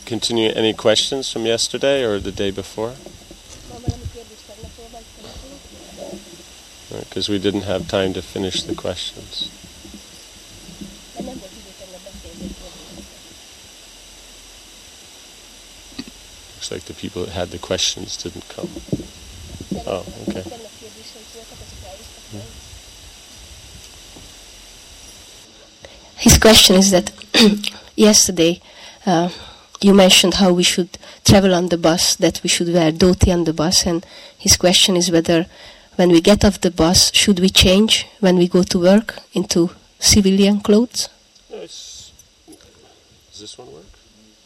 continue any questions from yesterday or the day before? Because we didn't have time to finish the questions. Looks like the people that had the questions didn't come. Oh, okay. His question is that yesterday you mentioned how we should travel on the bus, that we should wear dhoti on the bus, and his question is whether when we get off the bus, should we change when we go to work into civilian clothes? No, does this one work?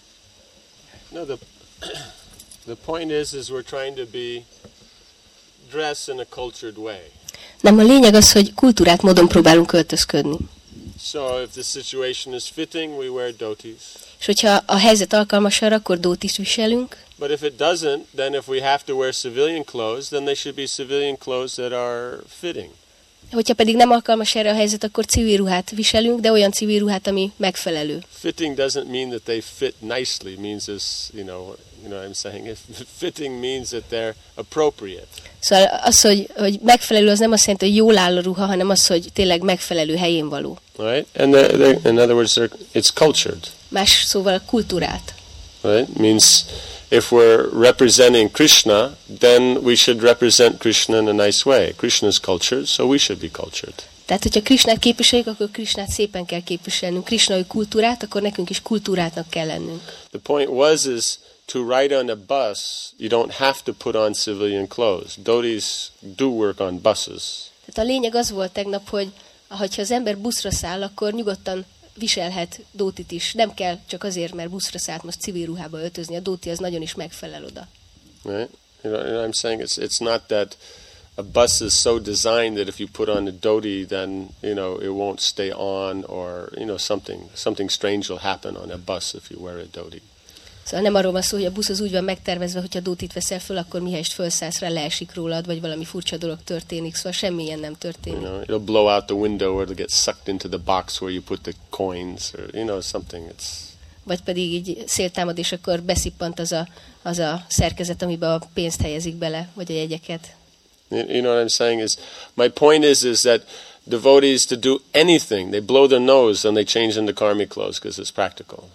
No, the point is we're trying to be dressed in a cultured way. Nem, a lényeg az, hogy kultúrát módon próbálunk öltözködni. So if the situation is fitting, we wear dhotis. És hogyha a helyzet alkalmas arra, akkor dhótit viselünk. But if it doesn't, then if we have to wear civilian clothes, then they should be civilian clothes that are fitting. Hogyha pedig nem alkalmas erre a helyzet, akkor civil ruhát viselünk, de olyan civil ruhát, ami megfelelő. Fitting doesn't mean that they fit nicely. It means this, you know what I'm saying? Fitting means that they're appropriate. Szóval az, hogy megfelelő, az nem azt jelenti, hogy jól áll a ruha, hanem az, hogy tényleg megfelelő, helyén való. Right? And in other words, it's cultured. Más szóval kultúrált. Right? Means if we're representing Krishna, then we should represent Krishna in a nice way. Krishna is cultured, so we should be cultured. Tehát, hogyha Krishnát képviseljük, akkor Krishnát szépen kell képviselnünk. Krishna ő kultúrát, akkor nekünk is kultúrátnak kell lennünk. The point is to ride on a bus, you don't have to put on civilian clothes. Dhotis do work on buses. Tehát a lényeg az volt tegnap, hogy ha az ember buszra száll, akkor nyugodtan viselhet dhótit is. Nem kell csak azért, mert buszra szállt, most civil ruhába öltözni. A dhóti az nagyon is megfelel oda. Right? You know I'm saying? It's not that a bus is so designed that if you put on a dhoti, then it won't stay on, or something strange will happen on a bus if you wear a dhoti. Szóval nem arról van szó, hogy a busz az úgy van megtervezve, hogyha dhótit veszel föl, akkor mihelyest fölszállsz rá, leesik rólad, vagy valami furcsa dolog történik, szóval semmi ilyen nem történik. It'll blow out the window, or it'll get sucked into the box where you put the coins, or something. Vagy pedig így széltámad, és akkor beszippant az a szerkezet, amiben a pénzt helyezik bele, vagy a jegyeket. You know what I'm saying is, my point is that devotees to do anything, they blow their nose and they change into karmi clothes because it's practical.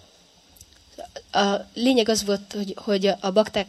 A lényeg az volt, hogy a bakták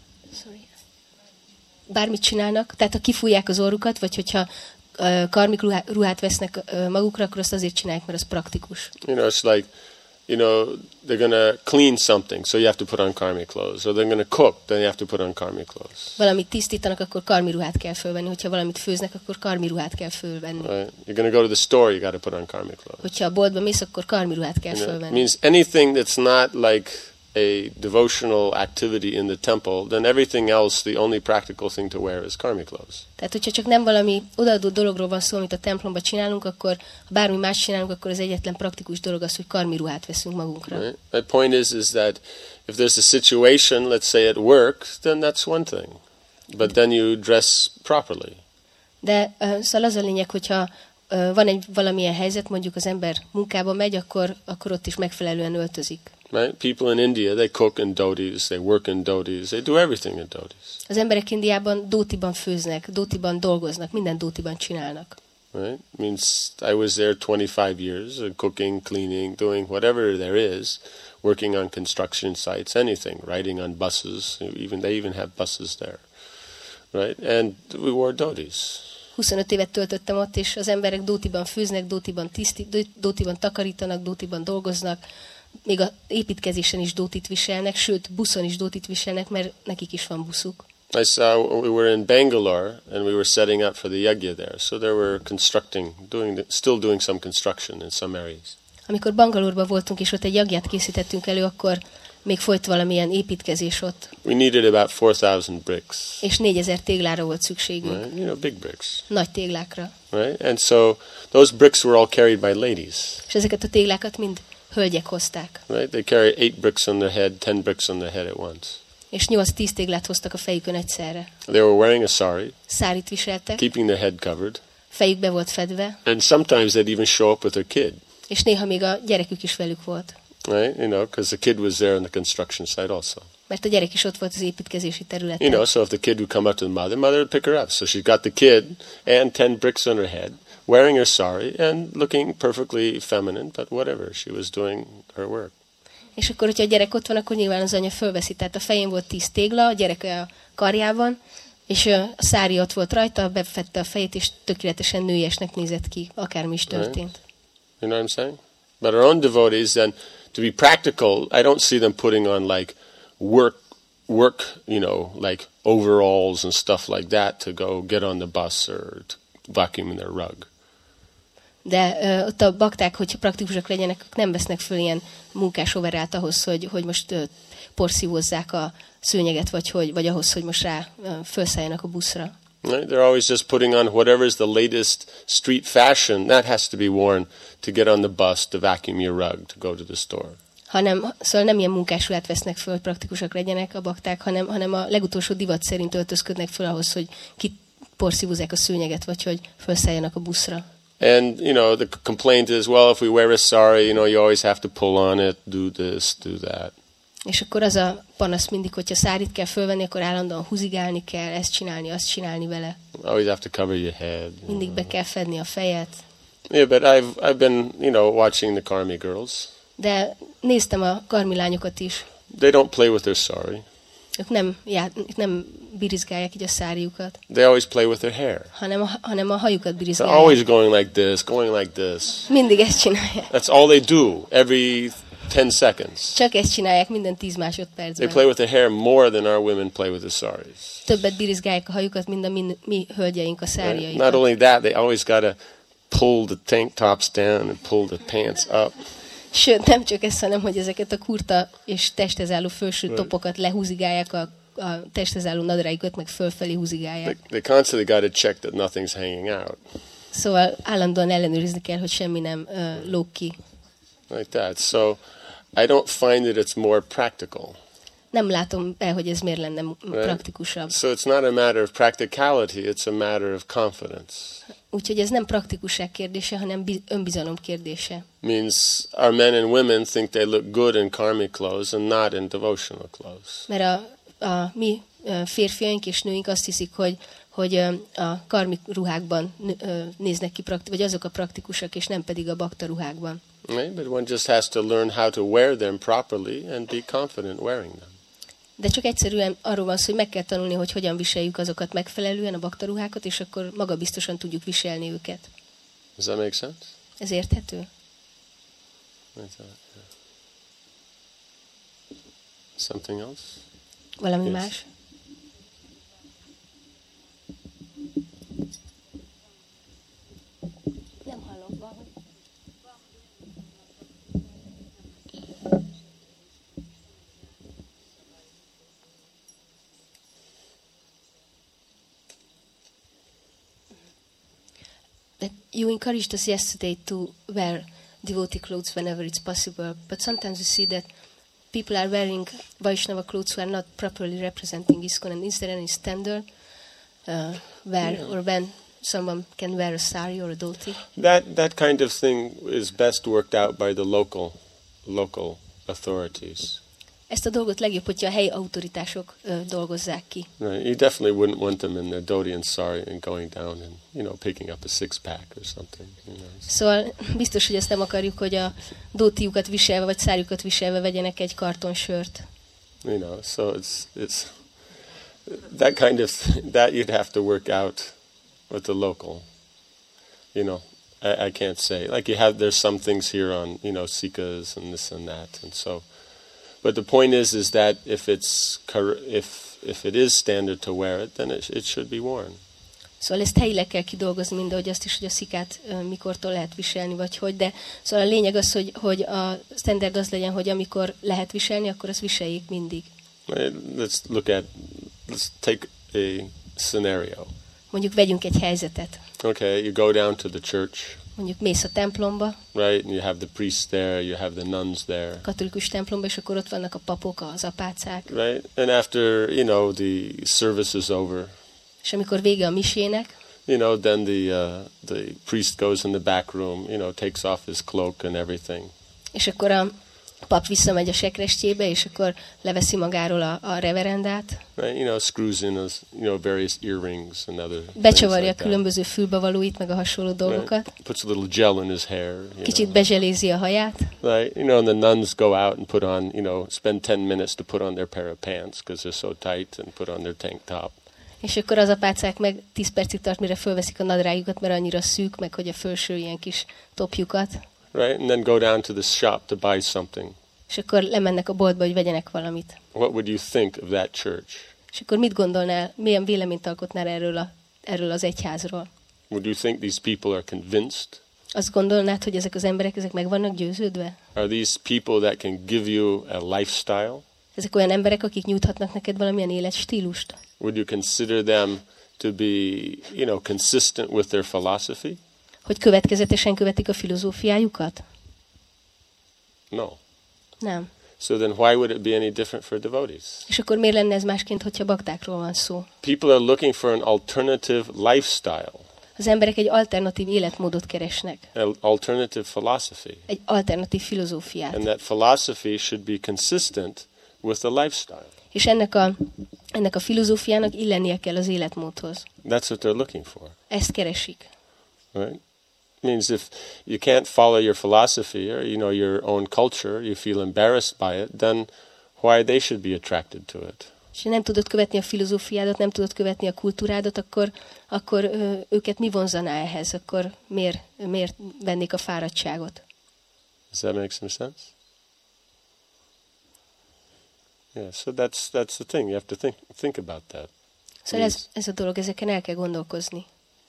bármit csinálnak, tehát ha kifújják az orrukat, vagy hogyha karmik ruhát vesznek magukra, akkor azt azért csinálják, mert az praktikus. It's like, they're going to clean something, so you have to put on karmi clothes. Or they're going to cook, then you have to put on karmi clothes. Valamit tisztítanak, akkor karmi ruhát kell fölvenni. Hogyha valamit főznek, akkor karmi ruhát kell fölvenni. Right. You're going to go to the store, you got to put on karmi clothes. Hogyha a boltba mész, akkor karmi ruhát kell fölvenni. It means anything that's not like a devotional activity in the temple, then everything else, the only practical thing to wear is karmi clothes. Tehát, hogyha csak nem valami odaadó dologról van szó, amit a templomban csinálunk, akkor ha bármi más csinálunk, akkor az egyetlen praktikus dolog az, hogy karmi ruhát veszünk magunkra. Right? My point is that if there's a situation, let's say at work, then that's one thing. But then you dress properly. De szóval az a lényeg, hogyha van valamilyen helyzet, mondjuk az ember munkába megy, akkor ott is megfelelően öltözik. Right? People in India, they cook in dhotis, they work in dhotis, they do everything in dhotis. Az emberek Indiában dhótiban főznek, dhótiban dolgoznak, minden dhótiban csinálnak. Right? Means I was there 25 years, cooking, cleaning, doing whatever there is, working on construction sites, anything, riding on buses, they even have buses there. Right? And we wore dhotis. 25 évet töltöttem ott, és az emberek dhótiban főznek, dhótiban takarítanak, dhótiban dolgoznak, még az építkezésen is dhótit viselnek, sőt, buszon is dhótit viselnek, mert nekik is van buszuk. I saw we were in Bangalore and we were setting up for the yajna there. So there were still doing some construction in some areas. Amikor Bangalore-ban voltunk, és ott egy jagját készítettünk elő, akkor még folyt valamilyen építkezés ott. We needed about 4,000 bricks. És 4000 téglára volt szükségünk. Right? Big bricks. Nagy téglákra. Right? And so those bricks were all carried by ladies. És ezeket a téglákat mind hölgyek hozták. Right? They carry 8 bricks on their head, 10 bricks on their head at once. És 8-10 téglát hoztak a fejükön egyszerre. They were wearing a sari. Szárit viseltek. Keeping their head covered. Fejük be volt fedve. And sometimes they'd even show up with their kid. És néha még a gyerekük is velük volt. Right? Because the kid was there on the construction site also. Mert a gyerek is ott volt az építkezési területen. So if the kid would come up to the mother would pick her up. So she's got the kid and 10 bricks on her head, wearing her sari and looking perfectly feminine, but whatever, she was doing her work. És akkor, hogyha a gyerek ott van, akkor nyilván az anya fölveszi. Tehát a fején volt 10 tégla, a gyerek a karjában, és a szári ott volt rajta, befette a fejét, és tökéletesen nőiesnek nézett ki, akármi is történt. You know what I'm saying? But our own devotees, then, to be practical, I don't see them putting on like work, like overalls and stuff like that to go get on the bus or to vacuum in their rug. De ott a bakták, hogyha praktikusak legyenek, nem vesznek föl ilyen munkás overált ahhoz, hogy most porszívózzák a szőnyeget, vagy ahhoz, hogy most felszálljanak a buszra. Right? They're always just putting on whatever is the latest street fashion. That has to be worn to get on the bus, to vacuum your rug, to go to the store. Szóval nem ilyen munkásruhát vesznek föl, hogy praktikusak legyenek a bakták, hanem a legutolsó divat szerint öltözködnek föl ahhoz, hogy kiporszívózzák a szőnyeget, vagy hogy felszálljanak a buszra. And, the complaint is, well, if we wear a sari, you always have to pull on it, do this, do that. És akkor az a panasz mindig, hogyha szárit kell fölvenni, akkor állandóan húzigálni kell, ezt csinálni, azt csinálni vele. Always have to cover your head. Mindig be kell fedni a fejet. Yeah, but I've been, watching the Karmi girls. De néztem a karmi lányokat is. They don't play with their sari. Ők nem birizgálják így a száriukat. They always play with their hair. hanem a hajukat They're birizgálják. always going like this. Mindig ezt csinálják. That's all they do every 10 seconds. Csak ezt csinálják minden 10 They másodpercben. play with their hair more than our women play with the saris. Többet birizgálják a hajukat, mint a mi hölgyeink a Right? száriaikat. Not only that, they always got to pull the tank tops down and pull the pants up. Sőt, nem csak ez, hanem hogy ezeket a kurta és testhez álló felső topokat lehúzigálják, a testhez álló nadráikat meg fölfelé húzigálják. They constantly got to check that nothing's hanging out. Szóval állandóan ellenőrizni kell, hogy semmi nem lóg ki. Like that. So I don't find that it's more practical. Nem látom el, hogy ez miért lenne praktikusabb. So it's not a matter of practicality, it's a matter of confidence. Úgyhogy ez nem praktikusság kérdése, hanem önbizalom kérdése. Means our men and women think they look good in karmic clothes and not in devotional clothes. Mert a mi férfiaink és nőink azt hiszik, hogy a karmik ruhákban néznek ki, vagy azok a praktikusak, és nem pedig a bakta ruhákban. Right? But one just has to learn how to wear them properly and be confident wearing them. De csak egyszerűen arról van szó, hogy meg kell tanulni, hogy hogyan viseljük azokat megfelelően, a bakta ruhákat, és akkor magabiztosan tudjuk viselni őket. Does that make sense? Ez érthető? Something else? Valami Yes. más? Nem hallom valahogy. That you encouraged us yesterday to wear devotee clothes whenever it's possible, but sometimes we see that people are wearing Vaishnava clothes who are not properly representing ISKCON. And is there any standard where or when someone can wear a sari or a dhoti? That kind of thing is best worked out by the local authorities. Ezt a dolgot legjobb, hogyha a helyi autoritások dolgozzák ki. Right. You definitely wouldn't want them in their dhoti and sari and going down and picking up a 6-pack or something. Szóval biztos, hogy ezt nem akarjuk, hogy a dhótiukat viselve vagy száriukat viselve vegyenek egy karton sört. So it's that kind of that you'd have to work out with the local. I can't say, like there's some things here on sikas and this and that, and so. But the point is that if it is standard to wear it, then it should be worn. Szóval ezt helyileg kell kidolgozni, mindahogy azt is, hogy a szikát mikortól lehet viselni, vagy hogy, de szóval a lényeg az, hogy a standard az legyen, hogy amikor lehet viselni, akkor azt viseljék mindig. Let's take a scenario. Mondjuk vegyünk egy helyzetet. Okay, you go down to the church. Mondjuk mész a templomba. Right, and you have the priests there, you have the nuns there. Katolikus templomba, és akkor ott vannak a papok, az apácák. Right, and after the service is over. És amikor vége a misének, then the priest goes in the back room, takes off his cloak and everything. És akkor a A pap visszamegy a sekrestjébe, és akkor leveszi magáról a reverendát. Right? Screws in those, various earrings and other Becsavarja things like különböző fülbevalóit, meg a hasonló dolgokat. Right? Puts a little gel in his hair. Kicsit bezselézi a haját. Right? And the nuns go out and put on, spend 10 minutes to put on their pair of pants because they're so tight and put on their tank top. És akkor az apácák meg 10 percig tart, mire fölveszik a nadrágjukat, mert annyira szűk, meg hogy a felső ilyen kis topjukat. Right? And then go down to the shop to buy something. És akkor lemennek a boltba, hogy vegyenek valamit. What would you think of that church? És akkor mit gondolnál, milyen véleményt alkotnál erről az egyházról? Would you think these people are convinced? Azt gondolnád, hogy ezek az emberek ezek meg vannak győződve? Are these people that can give you a lifestyle? Ezek olyan emberek, akik nyújthatnak neked valamilyen életstílust? Would you consider them to be, consistent with their philosophy? Hogy következetesen követik a filozófiájukat? No. Nem. So then why would it be any different for devotees? És akkor miért lenne ez másként, hogyha baktákról van szó? People are looking for an alternative lifestyle. Az emberek egy alternatív életmódot keresnek. An alternative philosophy. Egy alternatív filozófiát. And that philosophy should be consistent with the lifestyle. És ennek a filozófiának illenie kell az életmódhoz. That's what they're looking for. Ezt keresik. Right? Means if you can't follow your philosophy or your own culture, you feel embarrassed by it, then why they should be attracted to it? És ha nem tudod követni a filozófiádat, nem tudod követni a kultúrádat, akkor őket mi vonzaná ehhez? Akkor miért vennék a fáradtságot? Does that make some sense? Yeah, so that's the thing. You have to think about that. Szóval ez a dolog, ezeken el kell gondolkozni.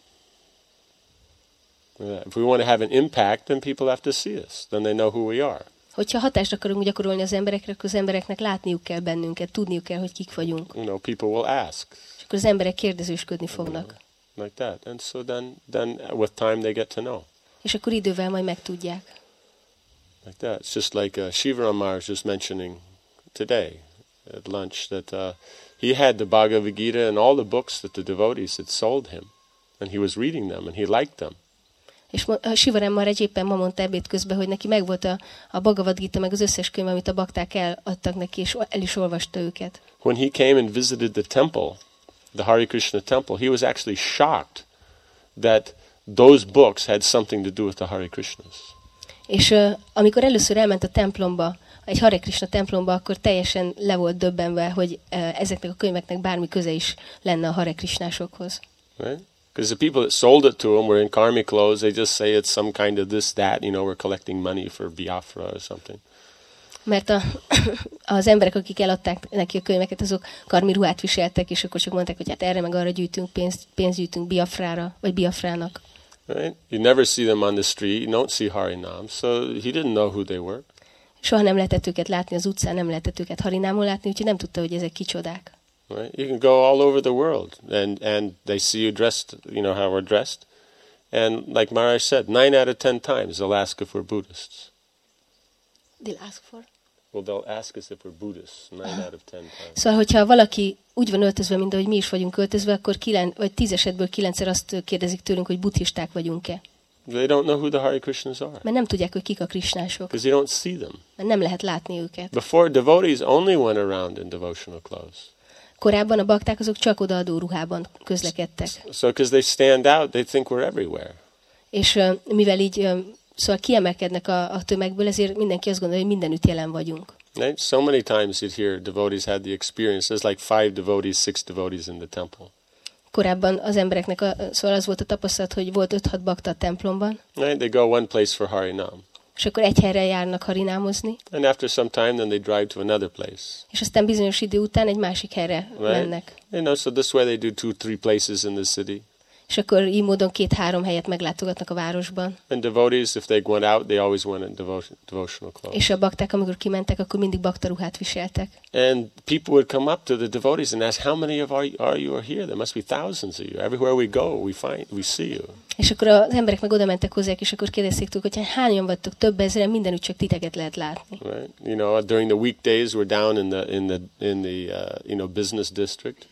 If we want to have an impact, then people have to see us. Then they know who we are. Hogyha hatást akarunk gyakorolni az emberekre, akkor az embereknek látniuk kell bennünket, tudniuk kell, hogy kik vagyunk. People will ask. És akkor az emberek kérdezősködni fognak. Like that. And so then with time they get to know. És akkor idővel majd megtudják. Like that. It's just like Shiva Maharaj was just mentioning today at lunch that he had the Bhagavad Gita and all the books that the devotees had sold him. And he was reading them and he liked them. És Sivaram Maharaj éppen ma mondta ebéd közben, hogy neki megvolt a Bhagavad Gita, meg az összes könyv, amit a bakták eladtak neki, és el is olvasta őket. When he came and visited the temple, the Hare Krishna temple, he was actually shocked that those books had something to do with the Hare Krishnas. És amikor először elment a templomba, egy Hare Krishna templomba, akkor teljesen le volt döbbenve, hogy ezeknek a könyveknek bármi köze is lenne a Hare Krishnásokhoz. Right? Because the people that sold it to him were in karmi clothes. They just say it's some kind of this, that, we're collecting money for Biafra or something. Mert az emberek, akik eladták neki a könyveket, azok karmi ruhát viseltek, és akkor csak mondták, hogy hát erre meg arra gyűjtünk pénzt gyűjtünk Biafrára, vagy Biafrának. Right? You never see them on the street. You don't see Harinam. So he didn't know who they were. Soha nem lehetett őket látni az utcán, nem lehetett őket Harinámon látni, úgyhogy nem tudta, hogy ezek kicsodák. Right? You can go all over the world, and they see you dressed, how we're dressed. And like Maharaj said, 9 out of 10 times they'll ask if we're Buddhists. They'll ask for? Well, they'll ask us if we're Buddhists 9 out of 10 times. Szóval, hogyha valaki úgy van öltözve, mint ahogy mi is vagyunk öltözve, akkor 10 esetből 9-szer azt kérdezik tőlünk, hogy buddhisták vagyunk-e. They don't know who the Hare Krishnas are. Mert nem tudják, hogy kik a krisnások. Because you don't see them. Mert nem lehet látni őket. Before, devotees only went around in devotional clothes. Korábban a bakták azok csak odaadó ruhában közlekedtek. So because they stand out, they think we're everywhere. És mivel így szóval kiemelkednek a tömegből, ezért mindenki azt gondolja, hogy mindenütt jelen vagyunk. Right? So many times you'd hear devotees had the experience. There's like 5 devotees, 6 devotees in the temple. Korábban az embereknek szóval az volt a tapasztalat, hogy volt 5-6 bakta a templomban. Right? They go one place for Harinam. És akkor egy helyre járnak harinámozni. And after some time, then they drive to another place. És aztán bizonyos idő után egy másik helyre mennek. So this way they do 2-3 places in the city. És akkor így módon 2-3 helyet meglátogatnak a városban. And devotees, if they went out, they always went in devotional clothes. És a bakták, amikor kimentek, akkor mindig baktaruhát viseltek. And people would come up to the devotees and ask, how many of are you here? There must be thousands of you. Everywhere we go, we see you. És akkor az emberek meg oda mentek hozzák, és akkor kérdezték tőlük, hogy hányan vagytok, több ezeren, mindenütt csak titeket lehet látni. Right? During the weekdays, we're down in the business district.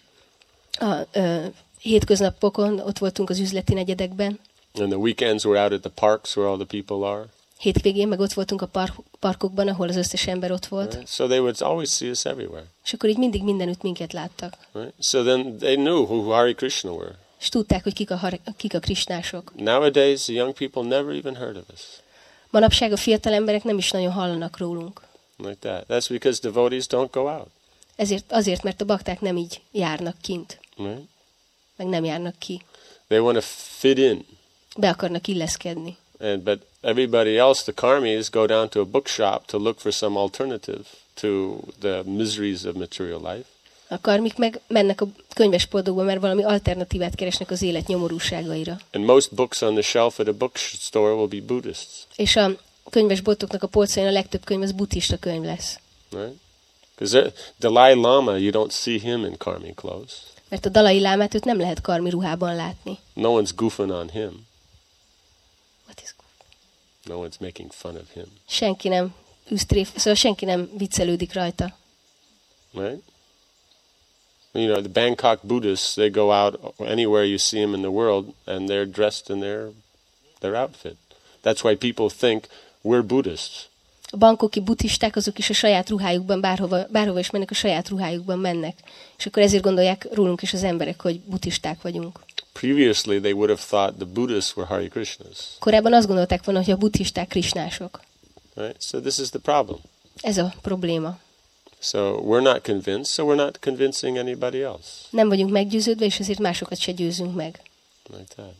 Hétköznapokon ott voltunk az üzleti negyedekben. And the weekends we're out at the parks where all the people are. Hétvégén meg ott voltunk a parkokban, ahol az összes ember ott volt. Right? So they would always see us everywhere. És akkor így mindig mindenütt minket láttak. Right? So then they knew who Hare Krishna were. És tudták, hogy kik a krisnások. Nowadays, the young people never even heard of us. Manapság a fiatal emberek nem is nagyon hallanak rólunk. Like that. That's because devotees don't go out. Azért, mert a bakták nem így járnak kint. Right? Meg nem járnak ki. They want to fit in. Be akarnak illeszkedni. But everybody else, the karmis, go down to a bookshop to look for some alternative to the miseries of material life. A karmik meg mennek a könyvesboltokba, mert valami alternatívát keresnek az élet nyomorúságaira. And most books on the shelf at a bookstore will be Buddhists. És a könyvesboltoknak a polcain a legtöbb könyv az buddhista könyv lesz. Right? Because Dalai Lama, you don't see him in karmi clothes. Mert a Dalai Lámát őt nem lehet karmi ruhában látni. No one's goofing on him. What is No one's making fun of him. szóval senki nem viccelődik rajta. Right? You know, the Bangkok Buddhists, they go out anywhere you see them in the world, and they're dressed in their outfit. That's why people think we're Buddhists. A bangkoki buddhisták azok is a saját ruhájukban, bárhova is mennek, a saját ruhájukban mennek. És akkor ezért gondolják rólunk is az emberek, hogy buddhisták vagyunk. Previously, they would have thought the Buddhists were Hare Krishnas. Korábban azt gondolták volna, hogy a buddhisták krisnások. Right? So this is the problem. Ez a probléma. So we're not convinced, so we're not convincing anybody else. Nem vagyunk meggyőződve, és ezért másokat se győzünk meg. Like that.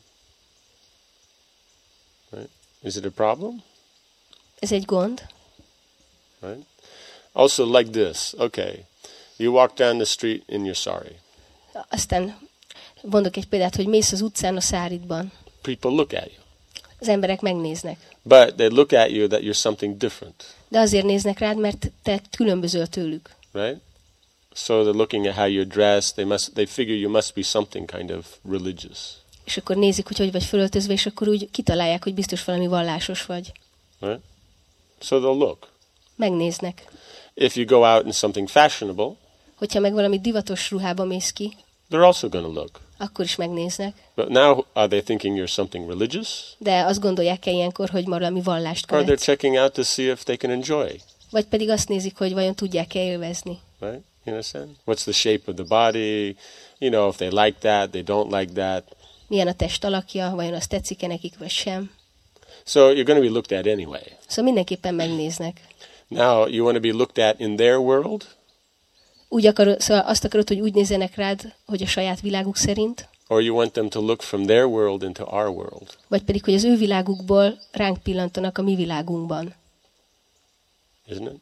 Right? Is it a problem? Ez egy gond. Right? Also like this. Okay. You walk down the street in your sari. Aztán mondok egy példát, hogy mész az utcán a száridban. People look at you. Az emberek megnéznek. But they look at you that you're something different. De azért néznek rád, mert te különbözöl tőlük. Right? So they're looking at how you're dressed. They figure you must be something kind of religious. És akkor nézik, hogy vagy fölöltözve, és akkor úgy kitalálják, hogy biztos valami vallásos vagy. Right? So they'll look. Megnéznek. If you go out in something fashionable, hogyha meg valami divatos ruhába mész ki, they're also going to look. akkor is megnéznek. But now are they thinking you're something religious? De azt gondolják-e ilyenkor, hogy valami vallást Or they're követsz? checking out to see if they can enjoy. Vagy pedig azt nézik, hogy vajon tudják-e élvezni. Right? You understand? What's the shape of the body? You know, if they like that, they don't like that. Milyen a test alakja, vajon az tetszik-e nekik, vagy sem. So you're going to be looked at anyway. Szóval mindenképpen megnéznek. Now, you want to be looked at in their world? Szóval azt akarod, hogy úgy nézzenek rád, hogy a saját világuk szerint, Or you want them to look from their world into our world? vagy pedig, hogy az ő világukból ránk pillantanak a mi világunkban. Isn't it?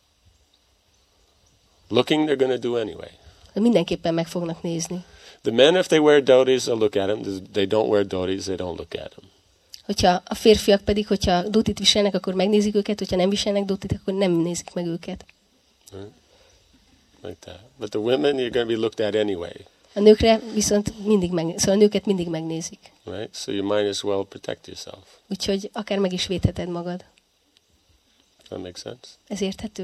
Looking, they're going to do anyway. De mindenképpen meg fognak nézni. The men, if they wear dhotis, they'll look at them. They don't wear dhotis, they don't look at them. Hogyha a férfiak pedig, hogyha dótit viselnek, akkor megnézik őket, hogyha nem viselnek dótit, akkor nem nézik meg őket. Right? Like that. But the women, you're going to be looked at anyway. A nőkre viszont szóval a nőket mindig megnézik. Right? So you might as well protect yourself. Úgyhogy akár meg is védheted magad. That makes sense? Ez érthető?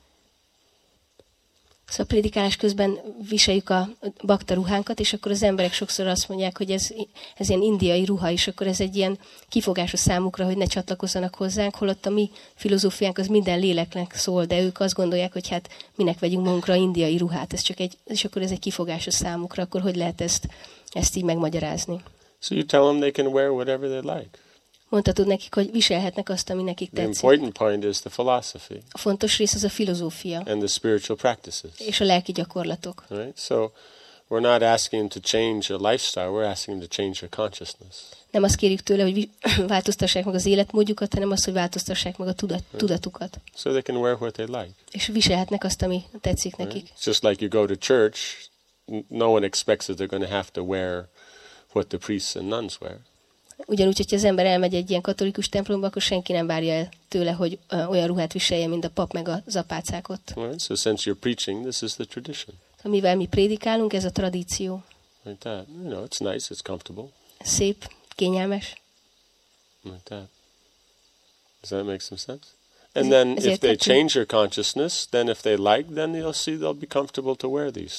Szóval prédikálás közben viseljük a bakta ruhánkat, és akkor az emberek sokszor azt mondják, hogy ez ilyen indiai ruha, és akkor ez egy ilyen kifogás a számukra, hogy ne csatlakozzanak hozzánk, holott a mi filozófiánk az minden léleknek szól, de ők azt gondolják, hogy hát minek vegyünk magunkra indiai ruhát, és akkor ez egy kifogás a számukra, akkor hogy lehet ezt így megmagyarázni? So you tell them they can wear whatever they like. Mondhatod nekik, hogy viselhetnek azt, ami nekik The tetszik. important point is the philosophy A fontos rész az a filozófia and the spiritual practices. és a lelki gyakorlatok. Right? So we're not asking them to change a lifestyle, we're asking them to change their consciousness. Nem azt kérjük tőle, hogy változtassák meg az életmódjukat, hanem azt, hogy változtassák meg a tudatukat. So they can wear what they like. És viselhetnek azt, ami tetszik nekik. Right? Just like you go to church, no one expects that they're going to have to wear what the priests and nuns wear. Ugyanúgy, hogyha az ember elmegy egy ilyen katolikus templomba, akkor senki nem várja el tőle, hogy olyan ruhát viselje, mint a pap meg az apácák ott. Right? So since you're preaching, this is the tradition. Mivel mi prédikálunk, ez a tradíció. Like that. You know, it's nice, it's comfortable. Szép, kényelmes. Like that. Does that make some sense? And then if they change their consciousness, then if they like, then you'll see they'll be comfortable to wear these things.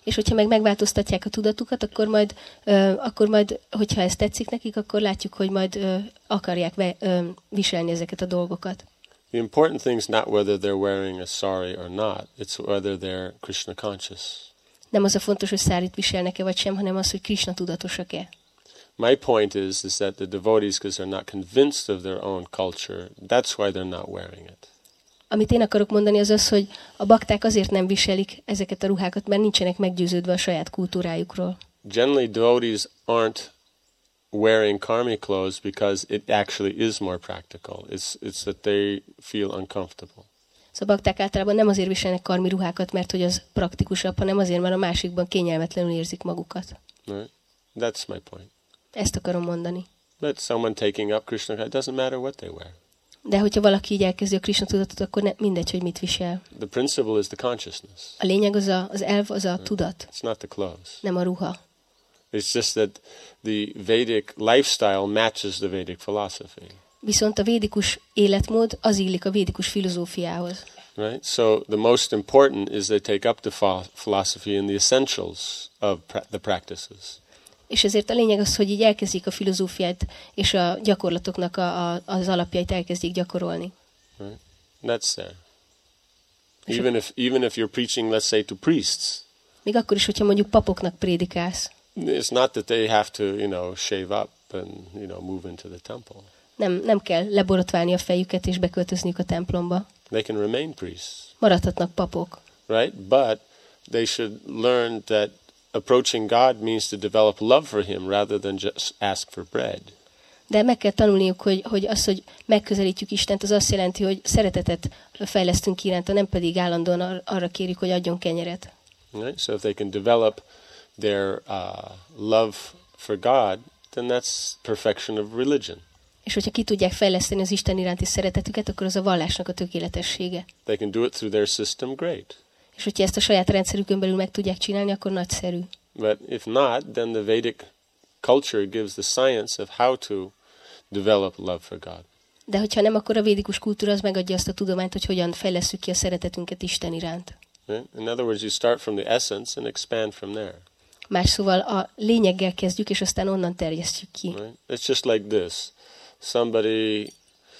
És hogyha megváltoztatják a tudatukat, akkor majd, hogyha ez tetszik nekik, akkor látjuk, hogy majd akarják viselni ezeket a dolgokat. The important thing is not whether they're wearing a sari or not. It's whether they're Krishna conscious. Nem az a fontos, hogy szárit viselnek-e vagy sem, hanem az, hogy Krishna tudatosak-e. My point is that the devotees, because they're not convinced of their own culture, that's why they're not wearing it. Amit én akarok mondani az az, hogy a bakták azért nem viselik ezeket a ruhákat, mert nincsenek meggyőződve a saját kultúrájukról. Generally, devotees aren't wearing karmi clothes because it actually is more practical. It's that they feel uncomfortable. Szóval a bakták általában nem azért viselnek karmi ruhákat, mert hogy az praktikusabb, hanem azért, mert a másikban kényelmetlenül érzik magukat. Right? That's my point. Ezt akarom mondani. But someone taking up Krishna, it doesn't matter what they wear. De hogyha valaki így elkezdi a Krishna tudatot, akkor mindegy, hogy mit visel. The principle is the consciousness. A lényeg az elv, az a tudat. It's not the clothes. Nem a ruha. It's just that the Vedic lifestyle matches the Vedic philosophy. Viszont a védikus életmód az illik a védikus filozófiához. Right? So the most important is they take up the philosophy and the essentials of the practices. És ezért a lényeg az, hogy így elkezdik a filozófiát és a gyakorlatoknak az alapjait elkezdik gyakorolni. Right? That's there. Even if you're preaching, let's say, to priests. Még akkor is, hogyha mondjuk papoknak prédikálsz. It's not that they have to, shave up and, move into the temple. Nem kell leborotválni a fejüket és beköltözniük a templomba. They can remain priests. Maradhatnak papok. Right? But they should learn that approaching God means to develop love for Him rather than just ask for bread. De meg kell tanulniuk, hogy megközelítjük Istent, az azt jelenti, hogy szeretetet fejlesztünk iránta, nem pedig állandóan arra kérjük, hogy adjon kenyeret. Right? So if they can develop their love for God, then that's perfection of religion. És hogyha ki tudják fejleszteni az Isten iránti szeretetüket, akkor az a vallásnak a tökéletessége. They can do it through their system, great. És hogyha ezt a saját rendszerükön belül meg tudják csinálni, akkor nagyszerű. But if not, then the Vedic culture gives the science of how to develop love for God. De hogyha nem, akkor a védikus kultúra az megadja azt a tudományt, hogy hogyan fejlesszük ki a szeretetünket Isten iránt. Right? In other words, you start from the essence and expand from there. Más szóval a lényeggel kezdjük, és aztán onnan terjesztjük ki. Right? It's just like this. Somebody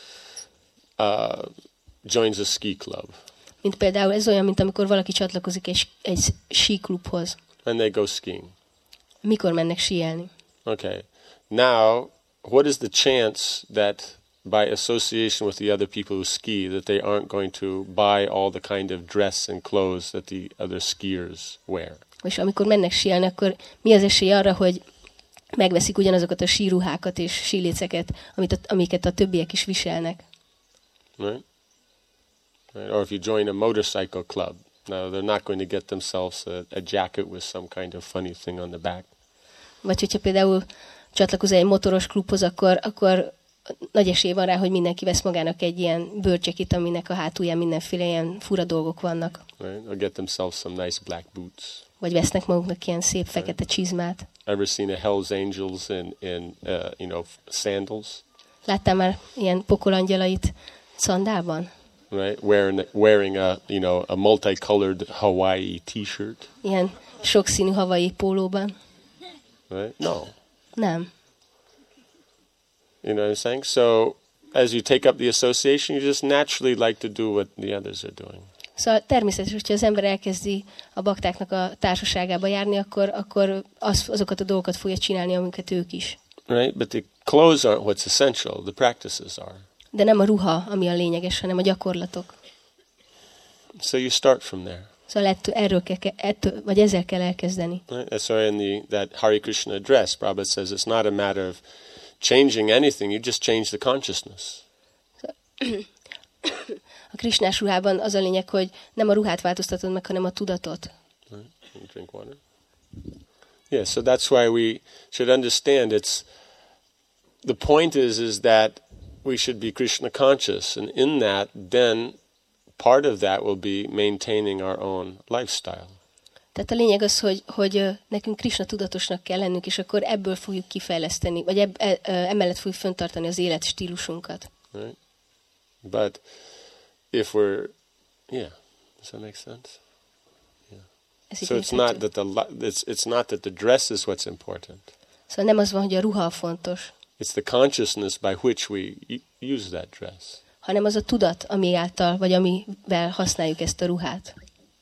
joins a ski club. Mint például ez olyan, mint amikor valaki csatlakozik egy síklubhoz. And they go skiing. Mikor mennek síelni? Okay. Now, what is the chance that by association with the other people who ski that they aren't going to buy all the kind of dress and clothes that the other skiers wear? És amikor mennek síelni, akkor mi az esély arra, hogy megveszik ugyanazokat a síruhákat és síléceket, amiket a többiek is viselnek? Right? Or if you join a motorcycle club, now they're not going to get themselves a jacket with some kind of funny thing on the back. Vagy hogyha például csatlakozol egy motoros klubhoz, akkor nagy esély van rá, hogy mindenki vesz magának egy ilyen bőrcsekit, aminek a hátulján mindenféle ilyen fura dolgok vannak. Right? Or get themselves some nice black boots. Vagy vesznek maguknak ilyen szép fekete csizmát. Ever seen a Hell's Angels in sandals? Láttál már ilyen pokolangyalait szandálban? Right, wearing a multicolored Hawaii T-shirt. Ilyen sokszínű hawaii pólóban. Right? No. Nem. You know what I'm saying? So, as you take up the association, you just naturally like to do what the others are doing. Szóval természetesen, hogyha az ember elkezdi a baktáknak a társaságába járni, akkor azokat a dolgokat fogja csinálni, amiket ők is. Right? But the clothes aren't what's essential. The practices are. De nem a ruha, ami a lényeges, hanem a gyakorlatok. So you start from there. Szóval ezzel kell elkezdeni. Right? That's why in that Hare Krishna address, Prabhupada says it's not a matter of changing anything, you just change the consciousness. A Krishnás ruhában az a lényeg, hogy nem a ruhát változtatod meg, hanem a tudatot. Right? You drink water. Yeah, so that's why we should understand the point is that we should be Krishna conscious, and in that, then part of that will be maintaining our own lifestyle. Tehát a lényeg az, hogy nekünk Krishna tudatosnak kell lennünk, és akkor ebből fogjuk kifejleszteni, vagy emellett fogjuk fenntartani az életstílusunkat. Right? But if we're, does that make sense? Yeah. So it's not that the dress is what's important. Szóval nem az van, hogy a ruha a fontos. It's the consciousness by which we use that dress. Hanem az a tudat, ami által, vagy amivel használjuk ezt a ruhát.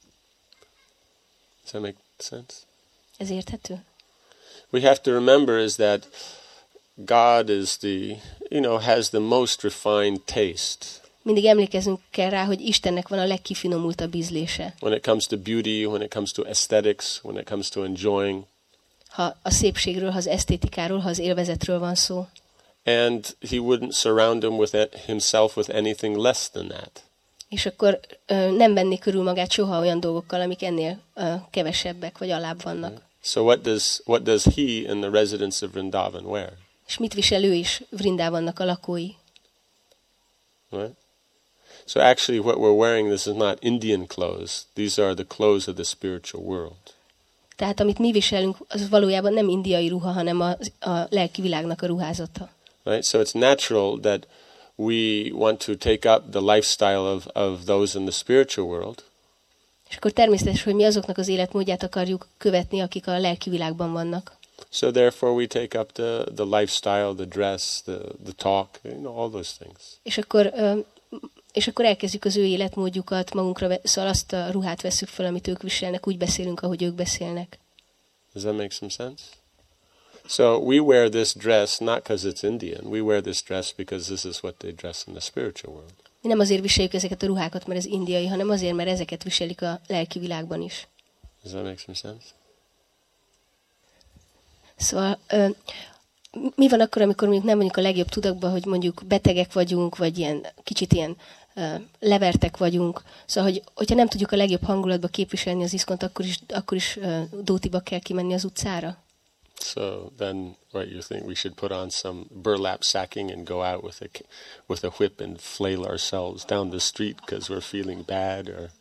Does that make sense? Ez érthető? We have to remember is that God is has the most refined taste. Mindig emlékezünk kell rá, hogy Istennek van a legkifinomultabb ízlése. When it comes to beauty, when it comes to aesthetics, when it comes to enjoying. Ha a szépségről, ha az esztétikáról, ha az élvezetről van szó. And he wouldn't surround himself with anything less than that. És akkor nem venné körül magát soha olyan dolgokkal, amik ennél kevesebbek, vagy alább vannak. So what does he and the residents of Vrindavan wear? És mit visel ő is Vrindavannak a lakói? Right? So actually what we're wearing, this is not Indian clothes. These are the clothes of the spiritual world. Tehát amit mi viselünk, az valójában nem indiai ruha, hanem a lelki világnak a ruházata. Right? So it's natural that we want to take up the lifestyle of those in the spiritual world. És akkor természetes, hogy mi azoknak az életmódját akarjuk követni, akik a lelki világban vannak. So therefore we take up the lifestyle, the dress, the talk, all those things. És akkor elkezdjük az ő életmódjukat magunkra, szóval azt a ruhát veszük fel, amit ők viselnek, úgy beszélünk, ahogy ők beszélnek. Does that make some sense? So we wear this dress not because it's Indian. We wear this dress because this is what they dress in the spiritual world. Mi nem azért viseljük ezeket a ruhákat, mert ez indiai, hanem azért, mert ezeket viselik a lelki világban is. Does that make some sense? Szóval mi van akkor, amikor mondjuk nem vagyunk a legjobb tudatban, hogy mondjuk betegek vagyunk, vagy kicsit ilyen levertek vagyunk. Szóval, hogyha nem tudjuk a legjobb hangulatba képviselni az iszkont, akkor is dótiba kell kimenni az utcára. So then, what you think we should put on some burlap sacking and go out with a whip and flail ourselves down the street because we're feeling bad, or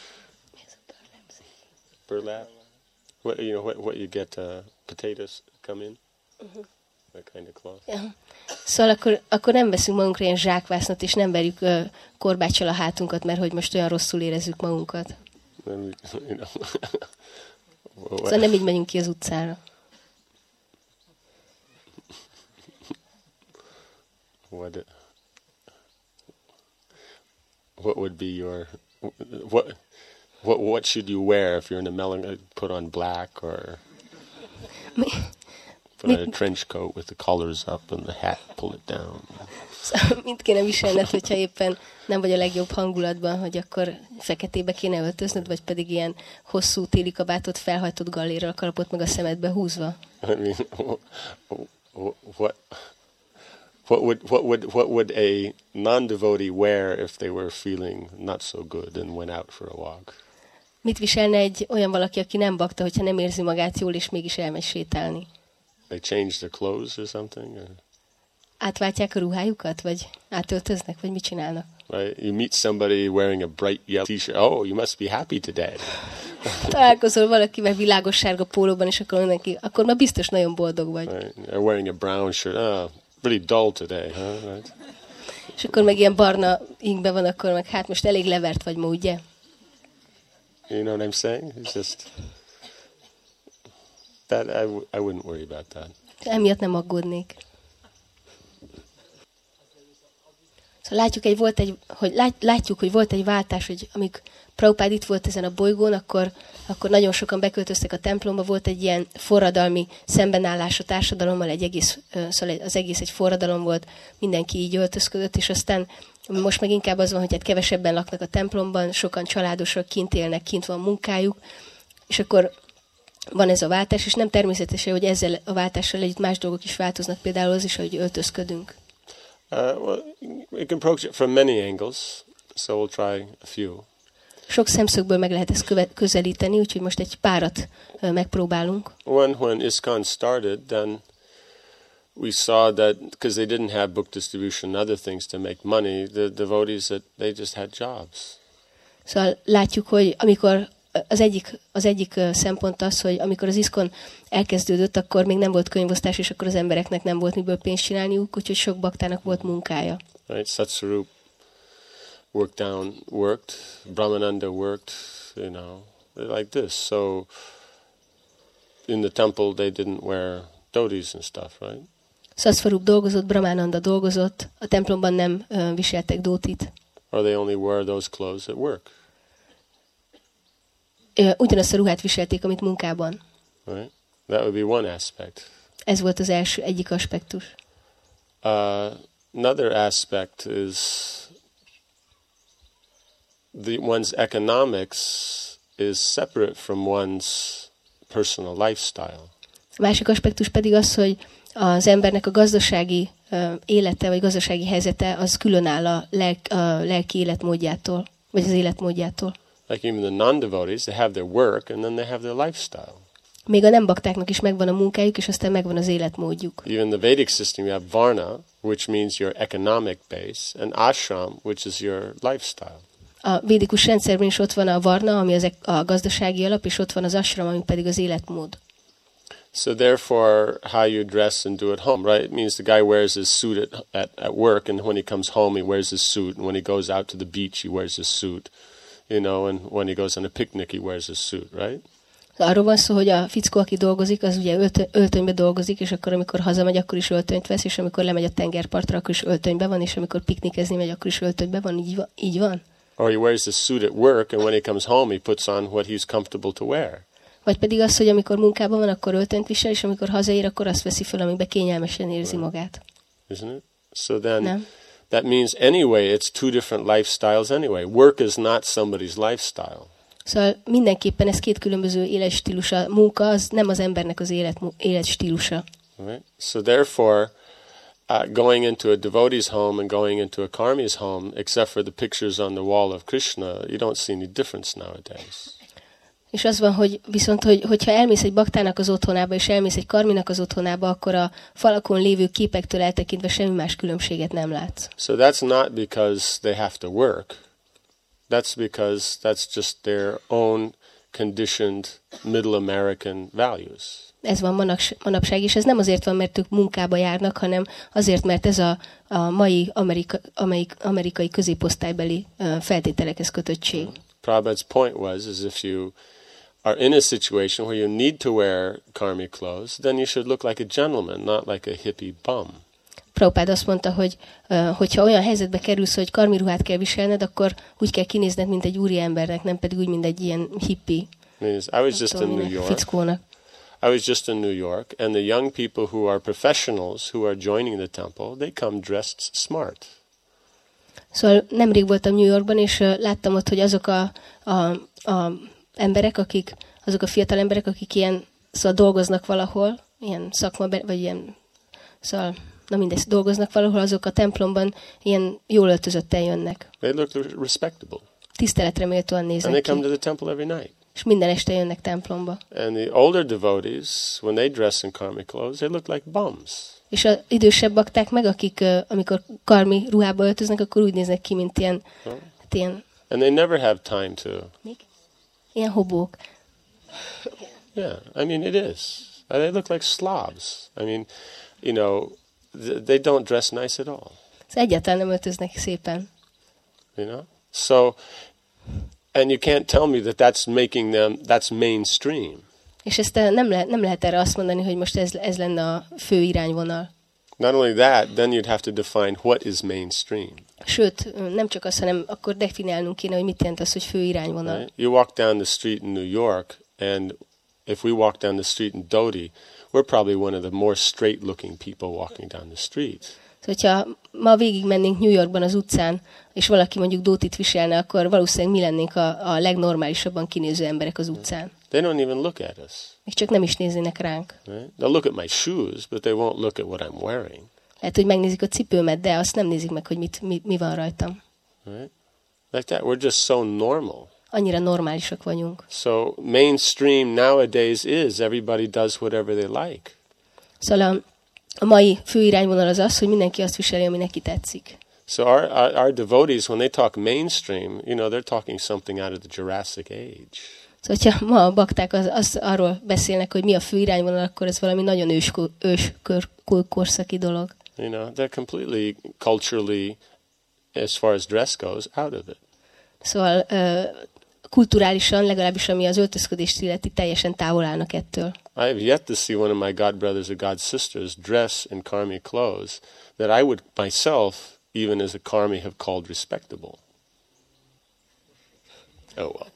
burlap? What what you get potatoes come in? That kind of cloth. Ja. Szóval akkor nem veszünk magunkra ilyen zsákvásznat, és nem verjük korbáccsal a hátunkat, mert hogy most olyan rosszul érezzük magunkat. Szóval nem így megyünk ki az utcára. What would be your what should you wear if you're in a melancholy? Put on black, or put on a trench coat with the collars up and the hat, pull it down. Szóval mit kéne viselned, hogyha éppen nem vagy a legjobb hangulatban, hogy akkor feketébe kéne öltöznöd, vagy pedig ilyen hosszú téli kabátot felhajtott gallérral kalapot meg a szemedbe húzva? I mean, what would a non-devotee wear if they were feeling not so good and went out for a walk? Mit viselne egy olyan valaki, aki nem bakta, hogyha nem érzi magát jól, és mégis elmegy sétálni? They change their clothes or something? Or? Átváltják a ruhájukat, vagy átöltöznek, vagy mit csinálnak? Right? You meet somebody wearing a bright yellow t-shirt. Oh, you must be happy today. Találkozol valakivel világos sárga pólóban, és akkor neki, akkor már biztos nagyon boldog vagy. Right? They're wearing a brown shirt. Oh, really dull today, huh? Right? És akkor meg ilyen barna inkben van, akkor meg hát most elég levert vagy ma, ugye? You know what I'm saying? It's just that I wouldn't worry about that. Emiatt nem aggódnék. Szóval látjuk, hogy volt egy váltás, hogy amíg Prabhupád itt volt ezen a bolygón, akkor nagyon sokan beköltöztek a templomba, volt egy ilyen forradalmi szembenállás a társadalommal, szóval az egész egy forradalom volt, mindenki így öltözködött, és aztán most meg inkább az van, hogy hát kevesebben laknak a templomban, sokan családosak, kint élnek, kint van munkájuk, és akkor van ez a váltás, és nem természetes, hogy ezzel a váltással együtt más dolgok is változnak, például az is, hogy öltözködünk. Well, we can approach it from many angles, so we'll try a few. Sok szemszögből meg lehet ezt közelíteni, úgyhogy most egy párat megpróbálunk. When ISKCON started, then we saw that because they didn't have book distribution and other things to make money, the devotees that they just had jobs. Szóval látjuk, hogy amikor az egyik szempont az, hogy amikor az ISKCON elkezdődött, akkor még nem volt könyvosztás, és akkor az embereknek nem volt miből pénzt csinálniuk, úgyhogy sok baktának volt munkája. Right, Satsvarup worked, Brahmananda worked, They're like this. So in the temple they didn't wear dhotis and stuff, right? Szaszvarup dolgozott, Brahmananda dolgozott, a templomban nem viseltek dótit. Or they only wore those clothes at work. Ugyanazt a ruhát viselték, amit munkában. Right? That would be one aspect. Ez volt az első egyik aspektus. Another aspect is one's economics is separate from one's personal lifestyle. A másik aspektus pedig az, hogy az embernek a gazdasági élete, vagy gazdasági helyzete, az különáll a lelki életmódjától, vagy az életmódjától. Like even the non-devotees, they have their work and then they have their lifestyle. Még a nem baktáknak is megvan a munkájuk, és aztán megvan az életmódjuk. Even the Vedic system, you have varna, which means your economic base, and ashram, which is your lifestyle. A védikus rendszerben is ott van a varna, ami a gazdasági alap, és ott van az ashram, ami pedig az életmód. So therefore, how you dress and do at home, right? It means the guy wears his suit at work, and when he comes home, he wears his suit, and when he goes out to the beach, he wears his suit, you know, and when he goes on a picnic, he wears his suit, right? Arról van szó, hogy a fickó, aki dolgozik, az ugye öltönybe dolgozik, és akkor amikor hazamegy, akkor is öltönyt vesz, és amikor lemegy a tengerpartra, akkor is öltönybe van, és amikor piknikezni megy, akkor is öltönybe van, így van? Or he wears his suit at work, and when he comes home, he puts on what he's comfortable to wear. Vagy pedig az, hogy amikor munkában van, akkor öltönyt visel, és amikor hazaér, akkor azt veszi fel, amiben kényelmesen érzi magát. Isn't it? So then that means anyway, it's two different lifestyles anyway. Work is not somebody's lifestyle. Szóval mindenképpen ez két különböző életstílus. A munka az nem az embernek az életstílusa. Right? So therefore, going into a devotee's home and going into a karmi's home, except for the pictures on the wall of Krishna, you don't see any difference nowadays. És az van, hogy viszont, hogyha elmész egy baktának az otthonába, és elmész egy karminak az otthonába, akkor a falakon lévő képektől eltekintve semmi más különbséget nem látsz. So that's not because they have to work. That's because that's just their own conditioned Middle American values. Ez van manapság, és ez nem azért van, mert ők munkába járnak, hanem azért, mert ez a mai amerikai középosztálybeli feltételekhez kötöttség. Prabhupada's point was, is if you are in a situation where you need to wear karmic clothes, then you should look like a gentleman, not like a hippie bum. Prabhupád azt mondta, hogy hogyha olyan helyzetbe kerülsz, hogy karmi ruhát kell viselned, akkor úgy kell kinézned, mint egy úriembernek, nem pedig úgy, mint egy ilyen hippi. I was just in New York. Fickónak. I was just in New York, and the young people who are professionals who are joining the temple, they come dressed smart. Szóval nemrég voltam New Yorkban, és láttam ott, hogy azok a emberek, azok a fiatal emberek, akik ilyen, szóval dolgoznak valahol, ilyen szakma, vagy ilyen, szóval, na mindegy, dolgoznak valahol, azok a templomban ilyen jól öltözötten jönnek. They look respectable. Tiszteletre méltóan néznek and they come to the temple every night. És minden este jönnek templomba. And the older devotees, when they dress in karmic clothes, they look like bums. És az idősebb bakták meg, akik amikor karmi ruhába öltöznek, akkor úgy néznek ki, mint ilyen, ilyen... And they never have time to... Ilyen hobók. Yeah, I mean it is. They look like slobs. I mean, you know, they don't dress nice at all. Egyáltalán nem öltöznek szépen. You know? So, and you can't tell me that that's mainstream. És ezt nem lehet erre azt mondani, hogy most ez lenne a fő irányvonal. Not only that, then you'd have to define what is mainstream. Sőt, nem csak azt, hanem akkor definiálnunk kéne, hogy mit jelent az, hogy fő irányvonal. Right? You walk down the street in New York, and if we walk down the street in Dodi, we're probably one of the more straight-looking people walking down the street. Szóval, hogyha ma végig mennénk New Yorkban az utcán, és valaki mondjuk dótit viselne, akkor valószínűleg mi lennénk a legnormálisabban kinéző emberek az utcán. They don't even look at us. Még csak nem is néznének ránk. Right? They'll look at my shoes, but they won't look at what I'm wearing. Lehet, hogy megnézik a cipőmet, de azt nem nézik meg, hogy mi van rajtam. Right? Like that. We're just so normal. Annyira normálisak vagyunk. So mainstream nowadays is everybody does whatever they like. Szóval a mai fő irányvonal az, hogy mindenki azt viseli, ami neki tetszik. So our devotees, when they talk mainstream, you know, they're talking something out of the Jurassic Age. Szóval, hogyha ma a bakták arról beszélnek, hogy mi a fő irányvonal, akkor ez valami nagyon őskorszaki dolog. You know, they're completely culturally, as far as dress goes, out of it. Szóval kulturálisan, legalábbis ami az öltözködést illeti, teljesen távol állnak ettől. I have yet to see one of my god brothers or god sisters dress in Karmi clothes that I would myself, even as a Karmi, have called respectable. Oh well.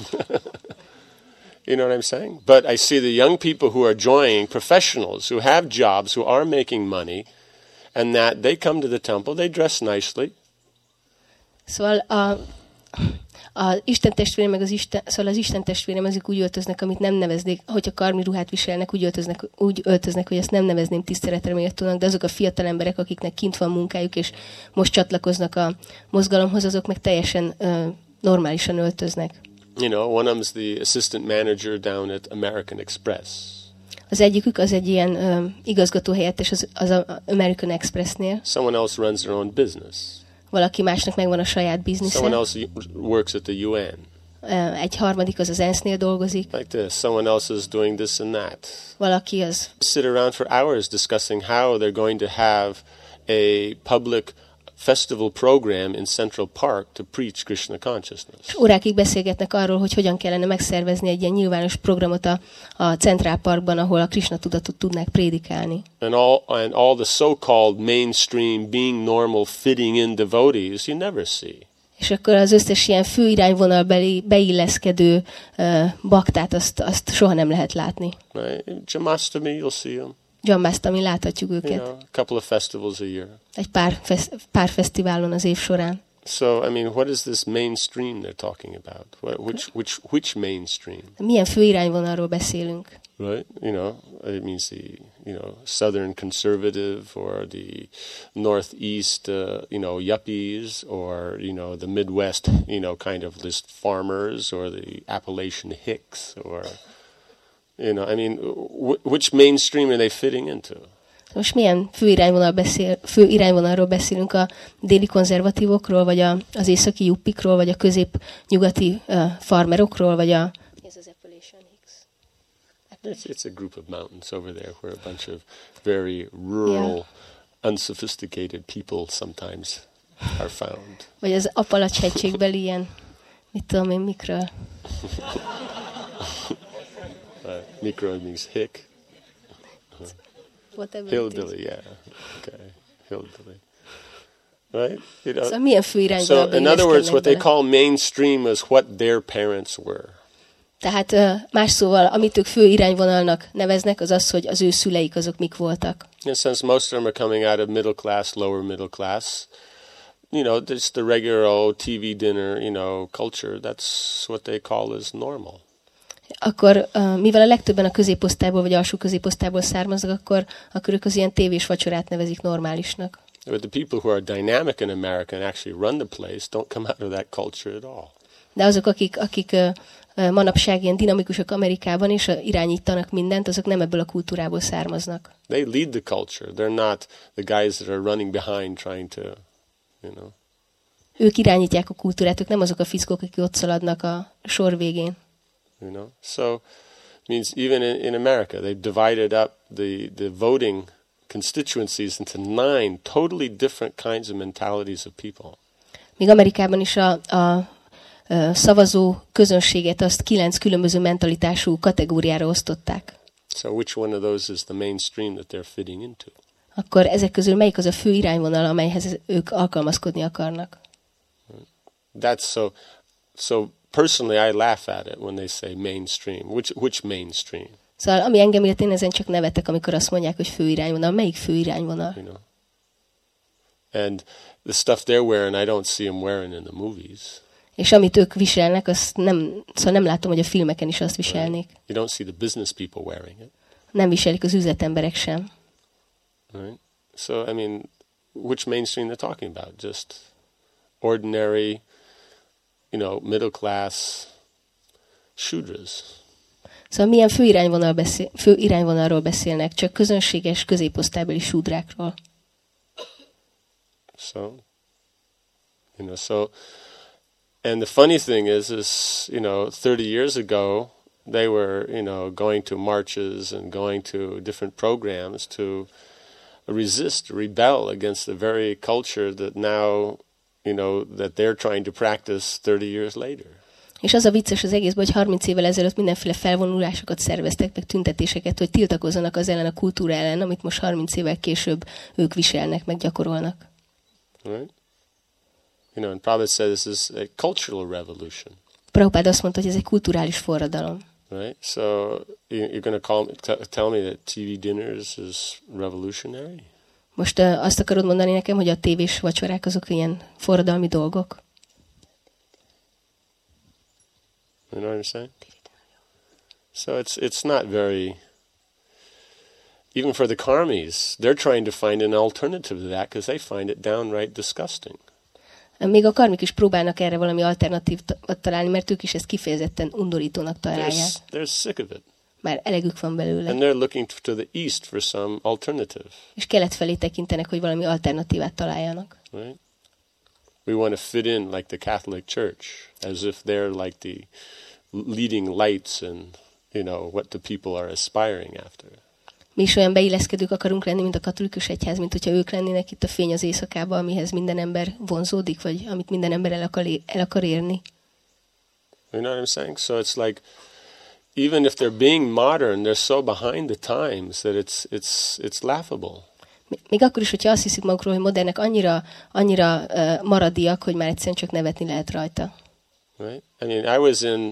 You know what I'm saying? But I see the young people who are joining, professionals who have jobs, who are making money, and that they come to the temple, they dress nicely. Szóval az Isten testvérem, meg az Isten testvérem, azok úgy öltöznek, amit nem neveznék, hogyha karmi ruhát viselnek, úgy öltöznek, hogy ezt nem nevezném tiszteletre méltónak, de azok a fiatal emberek, akiknek kint van munkájuk, és most csatlakoznak a mozgalomhoz, azok meg teljesen normálisan öltöznek. You know, one of them's the assistant manager down at American Express. Az egyikük az egy ilyen igazgató helyettes az American Expressnél. Someone else runs their own business. Valaki másnak megvan a saját biznisze. Someone else works at the UN. Egy harmadik az ENSZ-nél dolgozik. Like this. Someone else is doing this and that. Valaki az... Sit around for hours discussing how they're going to have a public festival program in Central Park to preach Krishna consciousness. Órákig beszélgetnek arról, hogy hogyan kellene megszervezni egy ilyen nyilvános programot a Central Parkban, ahol a Krishna tudatot tudnák prédikálni. And all the so-called mainstream being normal fitting in devotees you never see. És akkor az összes ilyen fő irányvonalbeli beilleszkedő baktát azt soha nem lehet látni. Right? Jamastami, you'll see them. Jamastami, láthatjuk őket. You know, a couple of festivals a year. Egy pár fesztiválon az év során. So, I mean, what is this mainstream they're talking about? Which mainstream? Milyen fő irányvonalról beszélünk? Right? You know, it means the, Southern conservative or the Northeast, yuppies or, the Midwest, kind of list farmers or the Appalachian hicks or, which mainstream are they fitting into? Most milyen fő irányvonalról beszélünk, a déli konzervatívokról, vagy az északi juppikról, vagy a közép-nyugati farmerokról, vagy a... Ez az Appalachian Hicks. It's a group of mountains over there where a bunch of very rural, unsophisticated people sometimes are found. Vagy az Appalacs-hegységbeli ilyen, mit tudom én, mikről. Mikro means hick. Hillbilly, yeah. Okay, hillbilly. Right? Szóval milyen fő irányba So, in other words, what they call mainstream is what their parents were. Tehát más szóval, amit ők fő irányvonalnak neveznek, az az, hogy az ő szüleik azok mik voltak. And since most of them are coming out of middle class, lower middle class, it's the regular TV dinner, culture. That's what they call as normal. Akkor, mivel a legtöbben a középosztályból vagy alsó középosztályból származnak, akkor ők az ilyen tévés vacsorát nevezik normálisnak. But the people who are dynamic in America and actually run the place don't come out of that culture at all. De azok, akik manapság ilyen dinamikusok Amerikában és irányítanak mindent, azok nem ebből a kultúrából származnak. They lead the culture. They're not the guys that are running behind trying to, Ők irányítják a kultúrát, ők nem azok a fickók, akik ott szaladnak a sor végén. So it means even in America, they've divided up the voting constituencies into 9 totally different kinds of mentalities of people. Még Amerikában is a szavazó közönséget azt 9 különböző mentalitású kategóriára osztották. So which one of those is the mainstream that they're fitting into? Akkor ezek közül melyik az a fő irányvonal, amelyhez ők alkalmazkodni akarnak? That's so personally I laugh at it when they say mainstream. Which mainstream? Szóval ami engem illet, én ezen csak nevetek, amikor azt mondják, hogy fő irányvonal. Melyik fő irányvonal? And the stuff they're wearing, I don't see them wearing in the movies. És amit ők viselnek, azt nem látom, hogy a filmeken is azt viselnék. You don't see the business people wearing it. Nem viselik az üzletemberek sem. Right? So, I mean, which mainstream they're talking about? Just ordinary, middle class shudras. Szóval milyen fő irányvonalról beszélnek? Csak közönséges, középosztálybeli shudrákról. So, and the funny thing is 30 years ago, they were, going to marches and going to different programs to rebel against the very culture that now, that they're trying to practice 30 years later. És az a vicces az egészben, hogy 30 évvel ezelőtt mindenféle felvonulásokat szerveztek, meg tüntetéseket, hogy tiltakozzanak az ellen a kultúra ellen, amit most 30 évvel később ők viselnek, meg gyakorolnak. Right? You know, and Prabhupada said this is a cultural revolution. Prabhupád azt mondta, hogy ez egy kulturális forradalom. Right? So you're going to tell me that TV dinners is revolutionary? Most azt akarod mondani nekem, hogy a tévés vacsorák azok ilyen forradalmi dolgok? You know what I'm saying? So it's not very, even for the karmis, they're trying to find an alternative to that because they find it downright disgusting. Még a karmik is próbálnak erre valami alternatívat találni, mert ők is ezt kifejezetten undorítónak találják. They're sick of it. Már elegük van belőle. And they're looking to the east for some alternative. És kelet felé tekintenek, hogy valami alternatívát találjanak. Right? We want to fit in like the Catholic Church, as if they're like the leading lights and, you know, what the people are aspiring after. Mi is olyan beilleszkedők akarunk lenni, mint a katolikus egyház, mint hogyha ők lennének itt a fény az éjszakába, amihez minden ember vonzódik, vagy amit minden ember el akar érni. You know what I'm saying? So it's like, even if they're being modern, they're so behind the times that it's laughable. Még akkor is, hogyha azt hiszik magukról, hogy modernek, annyira maradiak, hogy már egyszerűen csak nevetni lehet rajta. Right? I mean, I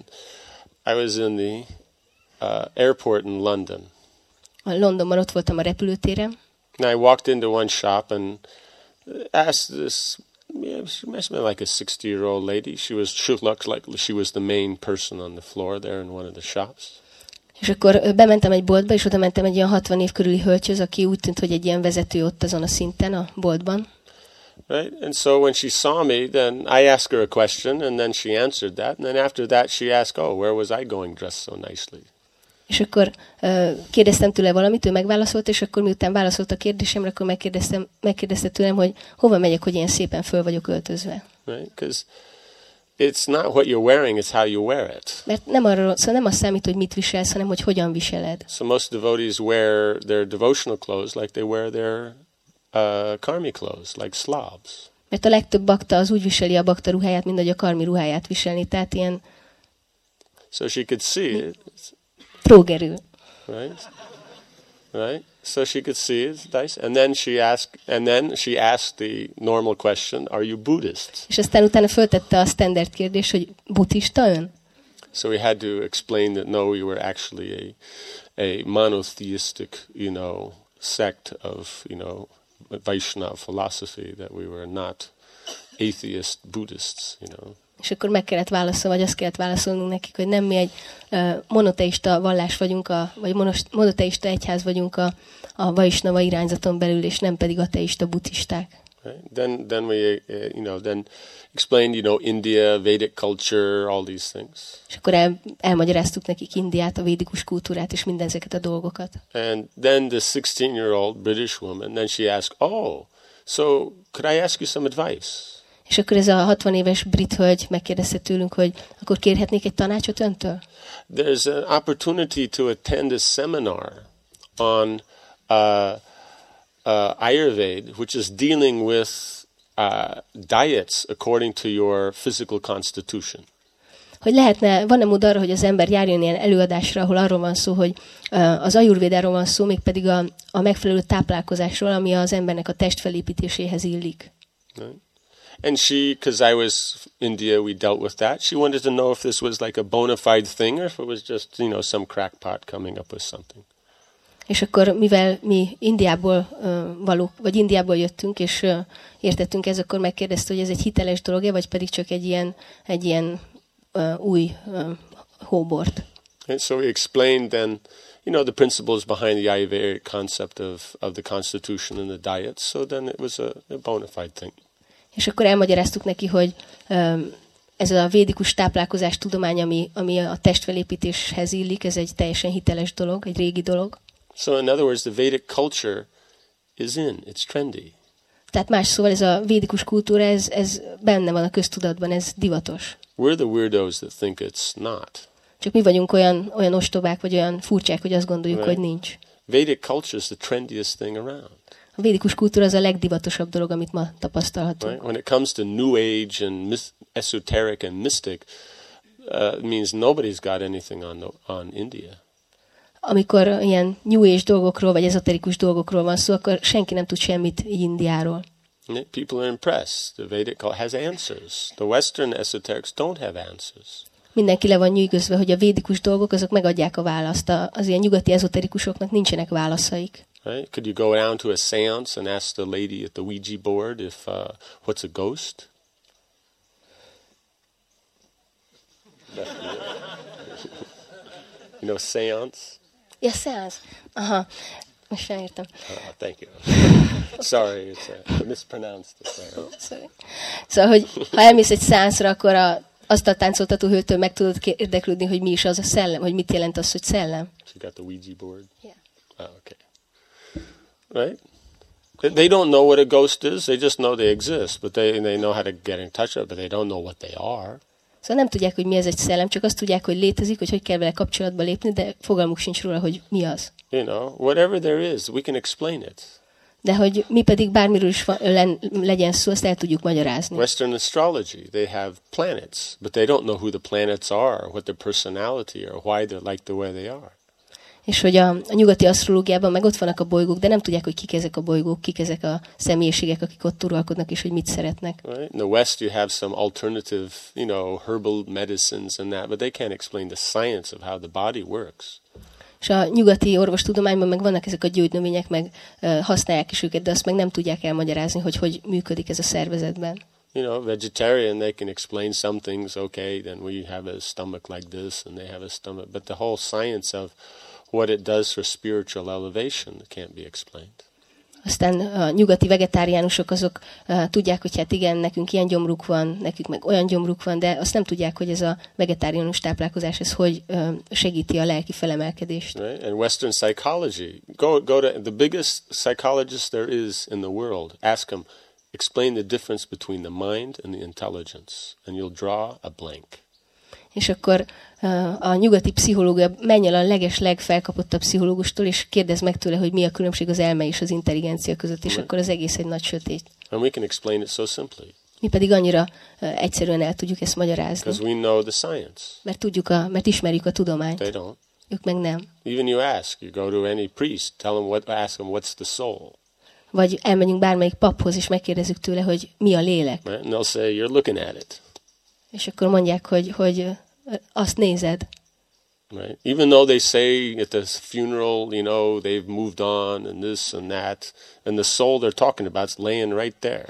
was in the airport in London. Londonban ott voltam a repülőtéren. And I walked into one shop and asked this, she must have been like a 60-year-old lady. She looked like she was the main person on the floor there in one of the shops. És akkor bementem egy boltba, és oda mentem egy ilyen 60 év körüli hölgyhöz, aki úgy tűnt, hogy egy ilyen vezető ott azon a szinten a boltban. Right? And so when she saw me, then I asked her a question, and then she answered that. And then after that, she asked, oh, where was I going dressed so nicely? És akkor kérdeztem tőle valamit, ő megválaszolt, és akkor miután válaszolt a kérdésemre, akkor megkérdezte tőlem, hogy hova megyek, hogy ilyen szépen föl vagyok öltözve. Right? Because it's not what you're wearing, it's how you wear it. Mert nem az számít, hogy mit viselsz, hanem hogy hogyan viseled. So most devotees wear their devotional clothes like they wear their karmi clothes, like Slavs. Mert a legtöbb bakta az úgy viseli a bakta ruháját, mint ahogy a karmi ruháját viselni, tehát ilyen so she could see it. trógerül. Right? So she could see it, nice. And then she asked the normal question, are you Buddhist? És aztán utána föltette a standard kérdés, hogy buddhista ön? So we had to explain that no, we were actually a monotheistic, you know, sect of, you know, Vaishnava philosophy, that we were not atheist Buddhists, you know. És akkor meg kellett válaszolni, vagy azt kellett válaszolnunk nekik, hogy nem mi egy monoteista vallás vagyunk, vagy monoteista egyház vagyunk a Vaishnava irányzaton belül, és nem pedig ateista buddhisták. Right? Then we, then explained, India, Vedic culture, all these things. És akkor elmagyaráztuk nekik Indiát, a védikus kultúrát, és mindezeket a dolgokat. And then the 16-year-old British woman, then she asked, oh, so could I ask you some advice? És akkor ez a 60 éves brit hölgy megkérdezte tőlünk, hogy akkor kérhetnék egy tanácsot öntől? There's an opportunity to attend a seminar on Ayurveda, which is dealing with diets according to your physical constitution. Hogy van-e mód arra, hogy az ember járjon ilyen előadásra, ahol arról van szó, hogy az ajurvédáról van szó, mégpedig a megfelelő táplálkozásról, ami az embernek a testfelépítéséhez illik. Right. And because I was India, we dealt with that. She wanted to know if this was like a bona fide thing, or if it was just, some crackpot coming up with something. És akkor, mivel mi Indiából jöttünk, és értettünk ez, akkor megkérdezte, hogy ez egy hiteles dolog-e, vagy pedig csak egy ilyen új hóbort. And so we explained then, the principles behind the Ayurvedic concept of the constitution and the diet. So then it was a bona fide thing. És akkor elmagyaráztuk neki, hogy ez a védikus táplálkozás tudomány, ami a testfelépítéshez illik, ez egy teljesen hiteles dolog, egy régi dolog. So in other words, the Vedic culture is it's trendy. Tehát más szóval ez a védikus kultúra, ez benne van a köztudatban, ez divatos. We're the weirdos that think it's not. Csak mi vagyunk olyan ostobák, vagy olyan furcsák, hogy azt gondoljuk, right. hogy nincs. Vedic culture is the trendiest thing around. A védikus kultúra az a legdivatosabb dolog, amit ma tapasztalhatunk. Right? When it comes to New Age and esoteric and mystic, means nobody's got anything on India. Amikor ilyen New Age dolgokról, vagy ezoterikus dolgokról van szó, akkor senki nem tud semmit Indiáról. People are impressed. The Vedic has answers. The Western esoterics don't have answers. Mindenki le van nyűgözve, hogy a védikus dolgok azok megadják a választ. Az ilyen nyugati ezoterikusoknak nincsenek válaszaik. Right? Could you go down to a seance and ask the lady at the Ouija board if what's a ghost? You know, seance? Ja, seance. Aha, most sem értem. Thank you. Sorry, I mispronounced the seance. Sorry. Szóval, hogy ha elmész egy seance-ra, akkor azt a táncoltató hölgytől meg tudod érdeklődni, hogy mi is az a szellem, hogy mit jelent az, hogy szellem. She got the Ouija board? Yeah. Oh, okay. Right? They don't know what a ghost is. They just know they exist, but they know how to get in touch with it, but they don't know what they are. Szóval nem tudják, hogy mi ez egy szellem, csak azt tudják, hogy létezik, hogy kell vele kapcsolatba lépni, de fogalmuk sincs róla, hogy mi az. You know, whatever there is, we can explain it. De hogy mi pedig bármiről is legyen szó, azt el tudjuk magyarázni. Western astrology, they have planets, but they don't know who the planets are, what their personality or why they're like the way they are. És hogy a nyugati asztrológiában meg ott vannak a bolygók, de nem tudják, hogy kik ezek a bolygók, kik ezek a személyiségek, akik ott uralkodnak, és hogy mit szeretnek. Right? In the West you have some alternative, you know, herbal medicines and that, but they can't explain the science of how the body works. És a nyugati orvostudományban meg vannak ezek a gyógynövények, meg használják is őket, de azt meg nem tudják elmagyarázni, hogy működik ez a szervezetben. You know, vegetarian, they can explain some things, okay, then we have a stomach like this, and they have a stomach, but the whole science of what it does for spiritual elevation can't be explained. Aztán a nyugati vegetáriánusok azok tudják, hogy hát igen, nekünk ilyen gyomruk van, nekünk meg olyan gyomruk van, de azt nem tudják, hogy ez a vegetáriánus táplálkozás, ez hogy segíti a lelki felemelkedést. Right? And Western psychology, go to the biggest psychologist there is in the world, ask them, explain the difference between the mind and the intelligence, and you'll draw a blank. És akkor a nyugati pszichológia menj el a legfelkapottabb pszichológustól, és kérdezd meg tőle, hogy mi a különbség az elme és az intelligencia között, és akkor az egész egy nagy sötét. And we can explain it so simply. Mi pedig annyira egyszerűen el tudjuk ezt magyarázni. Because we know the science. Mert ismerjük a tudományt. They don't. Ők meg nem. Even you go to any priest, ask them what's the soul. Vagy elmegyünk bármelyik paphoz, és megkérdezzük tőle, hogy mi a lélek. Right? And they'll say, you're looking at it. És akkor mondják, hogy azt nézed. Right? Even though they say at the funeral, you know, they've moved on and this and that, and the soul they're talking about is laying right there.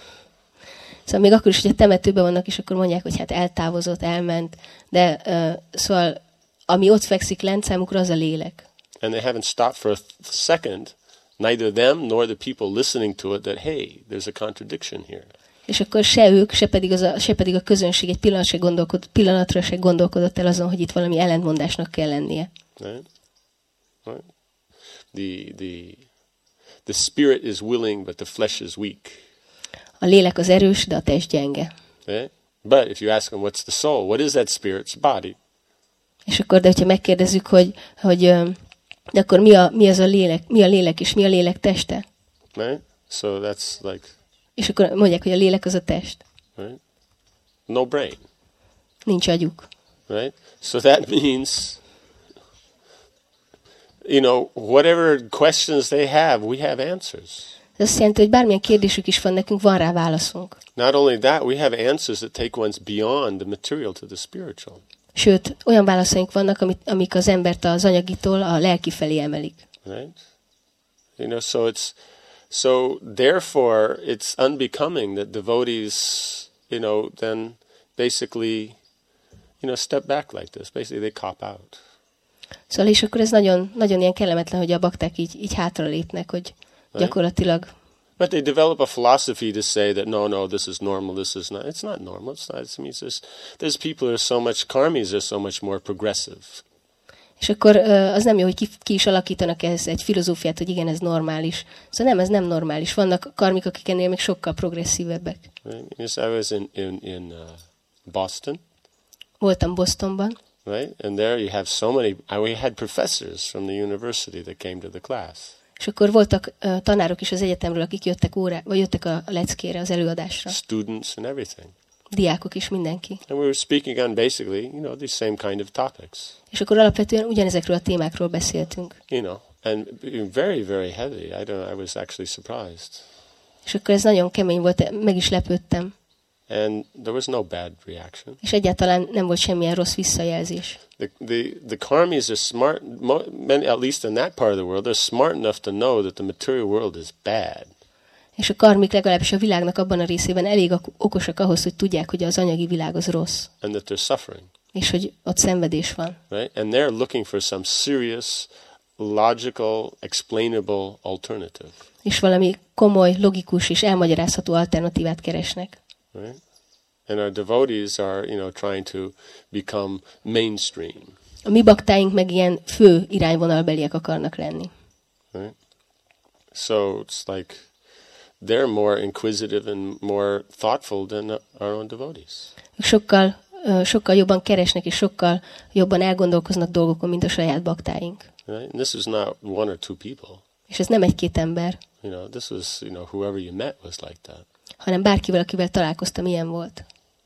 Szóval még akkor is, hogy a temetőben vannak, és akkor mondják, hogy hát eltávozott, elment, de szóval ami ott fekszik lent, számukra az a lélek. And they haven't stopped for a second, neither them nor the people listening to it, that hey, there's a contradiction here. És akkor se ők, se pedig a közönség egy pillanatra se gondolkodott el azon, hogy itt valami ellentmondásnak kell lennie. Right? Right? The spirit is willing, but the flesh is weak. A lélek az erős, de a test gyenge. Okay? But if you ask them what's the soul, what is that spirit's body? És akkor, de hogyha megkérdezzük, hogy de akkor mi az a lélek, mi a lélek és mi a lélek teste? Right? So that's like. És akkor mondják, hogy a lélek az a test. Right? No brain. Nincs agyuk. Right? So that means, you know, whatever questions they have, we have answers. Ez azt jelenti, hogy bármilyen kérdésük is van, nekünk van rá válaszunk. Not only that, we have answers that take ones beyond the material to the spiritual. Sőt, olyan válaszaink vannak, amik az embert az anyagitól a lelki felé emelik. Right? You know, so therefore it's unbecoming that devotees, you know, then basically, you know, step back like this. Basically they cop out. Szóval és akkor ez nagyon, nagyon ilyen kellemetlen, hogy a bakták így hátra lépnek, hogy gyakorlatilag. But they develop a philosophy to say that no, this is normal, this is not. It's not normal. It's not. It means there's people who are so much karmis are so much more progressive. És akkor az nem jó, hogy ki is alakítanak ez egy filozófiát, hogy igen, ez normális. Szóval nem, ez nem normális. Vannak karmik, akik ennél még sokkal progresszívebbek. Right? Yes, I was in Boston. Voltam Bostonban. Right? And there you have so many, we had professors from the university that came to the class. És akkor voltak tanárok is az egyetemről, akik jöttek a leckére, az előadásra. Students and everything. diákok is, mindenki. And we were speaking on basically, these same kind of topics. És akkor alapvetően ugyanezekről a témákról beszéltünk. And very, very heavy. I was actually surprised. És akkor ez nagyon kemény volt, meg is lepődtem. And there was no bad reaction. És egyáltalán nem volt semmilyen rossz visszajelzés. The karmis are smart, at least in that part of the world, they're smart enough to know that the material world is bad. És a karmik legalábbis a világnak abban a részében elég okosak ahhoz, hogy tudják, hogy az anyagi világ az rossz. And that they're suffering. És hogy ott szenvedés van. Right? And they're looking for some serious, logical, explainable alternative. És valami komoly, logikus és elmagyarázható alternatívát keresnek. Right? And our devotees are, trying to become mainstream. A mi baktáink meg ilyen fő irányvonalbeliek akarnak lenni. Right? So it's like they're more inquisitive and more thoughtful than our own devotees. Sokkal jobban keresnek, és sokkal jobban elgondolkoznak dolgokon, mint a saját baktáink. Right? And this is not one or two people. És ez nem egy-két ember. This was, whoever you met was like that. Hanem bárkivel, akivel találkoztam, ilyen volt.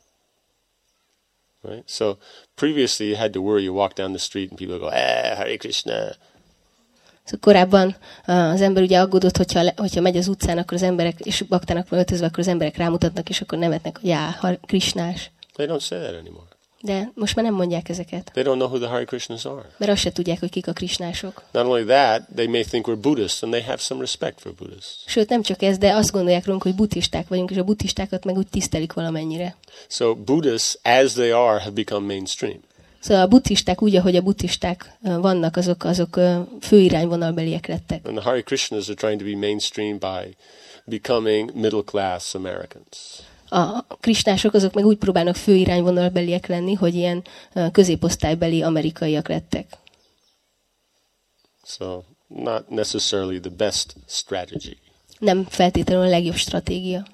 Right? So previously you had to worry, you walk down the street and people go, Hare Krishna. Szóval korábban az ember ugye aggódott, hogyha megy az utcán, akkor az emberek, és baktának van öltözve, akkor az emberek rámutatnak, és akkor nevetnek, hogy Hare Krishnás. They don't say that anymore. De most már nem mondják ezeket. They don't know who the Hare Krishnas are. Mert azt se tudják, hogy kik a krisnások. Not only that, they may think we're Buddhists and they have some respect for Buddhists. Sőt, nem csak ez, de azt gondolják rólunk, hogy buddhisták vagyunk, és a buddhistákat meg úgy tisztelik valamennyire. So Buddhists, as they are, have become mainstream. Szóval a buddhisták úgy, ahogy a buddhisták vannak, azok fő irányvonalbeliek lettek. And the Hare Krishnas are trying to be mainstream by becoming middle class Americans. A krisnások azok meg úgy próbálnak fő irányvonalbeliek lenni, hogy ilyen középosztálybeli amerikaiak lettek. So not necessarily the best strategy. Nem feltétlenül a legjobb stratégia.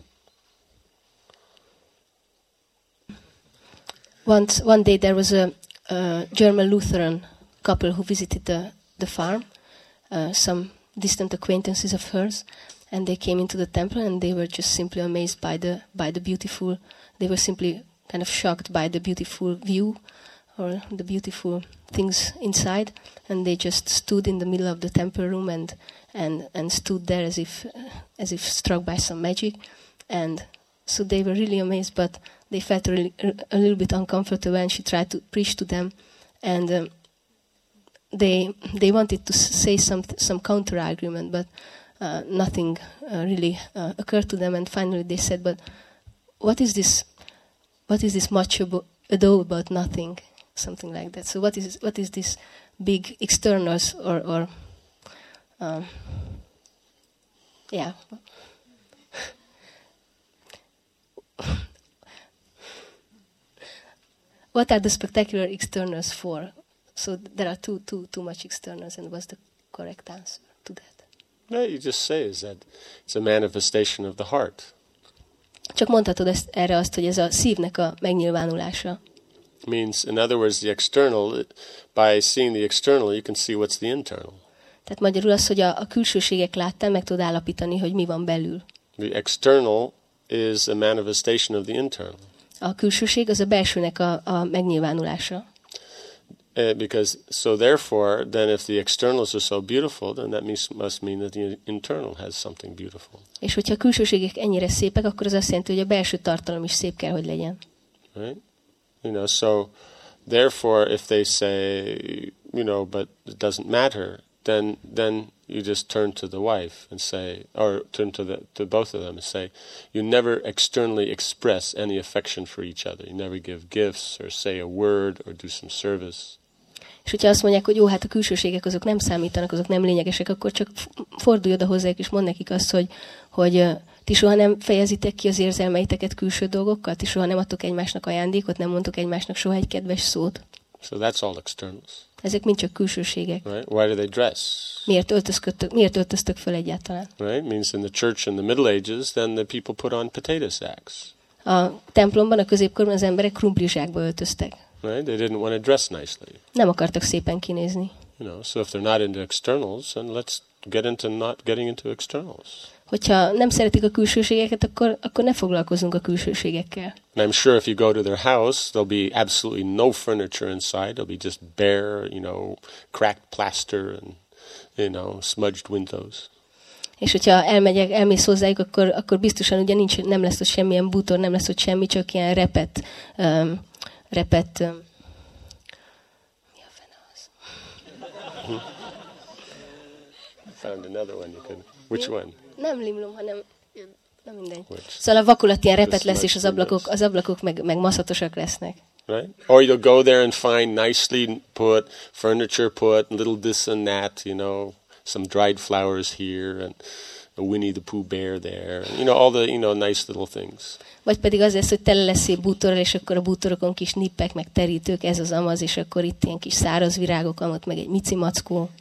One day there was a German Lutheran couple who visited the farm, some distant acquaintances of hers, and they came into the temple and they were just simply amazed by the beautiful. They were simply kind of shocked by the beautiful view or the beautiful things inside, and they just stood in the middle of the temple room and stood there as if struck by some magic, and so they were really amazed, but they felt a little bit uncomfortable, and she tried to preach to them, and they wanted to say some counter argument, but nothing really occurred to them, and finally they said, "But what is this much ado about nothing?" Something like that. So what is this big externals or yeah. What are the spectacular externals for? So there are too much externals, and what's the correct answer to that? No, you just say is that it's a manifestation of the heart. Csak mondhatod erre azt, hogy ez a szívnek a megnyilvánulása. Means, in other words, the external, by seeing the external, you can see what's the internal. Tehát magyarul az, hogy a külsőségek láttán meg tudod állapítani, hogy mi van belül. The external is a manifestation of the internal. A külsőség az a belsőnek a megnyilvánulása. Because so therefore, then if the externals are so beautiful, then that must mean that the internal has something beautiful. És hogyha a külsőségek ennyire szépek, akkor az azt jelenti, hogy a belső tartalom is szép kell, hogy legyen. Right? So therefore, if they say, but it doesn't matter, then you just turn to the wife and say, or turn to both of them and say, you never externally express any affection for each other. You never give gifts or say a word or do some service. És hogyha azt mondják, hogy jó, hát a külsőségek azok nem számítanak, azok nem lényegesek, akkor csak fordulj oda hozzájuk, és mondd nekik azt, hogy ti soha nem fejezitek ki az érzelmeiteket külső dolgokkal, ti soha nem adtok egymásnak ajándékot, nem mondtok egymásnak soha egy kedves szót. So that's all externals. Ezek mind csak külsőségek. Right? Why do they dress? Miért öltöztök föl egyáltalán? Right? Means in the church in the Middle Ages, then the people put on potato sacks. A templomban, a középkorban az emberek krumplizsákba öltöztek. Right? They didn't want to dress nicely. Nem akartak szépen kinézni. So if they're not into externals, then let's get into not getting into externals. Hogyha nem szeretik a külsőségeket, akkor ne foglalkozzunk a külsőségekkel. And I'm sure if you go to their house, there'll be absolutely no furniture inside. There'll be just bare, cracked plaster and, smudged windows. És hogyha elmész hozzájuk, akkor biztosan ugye nem lesz ott semmilyen bútor, nem lesz ott semmi, csak ilyen repett mi a fene az? Found another one you could. Which one? Nem limlom, hanem nem mindegy. Which? Szóval a vakulat ilyen repett lesz, és az ablakok meg maszatosak lesznek. Right? Or you'll go there and find nicely put furniture little this and that, some dried flowers here and a Winnie the Pooh bear there, and, all the, nice little things. Vagy pedig az lesz, hogy tele lesz szép bútorral, és akkor a bútorokon kis nippek, meg terítők, ez az amaz, és akkor itt ilyen kis száraz virágok, amott meg egy mici mackó.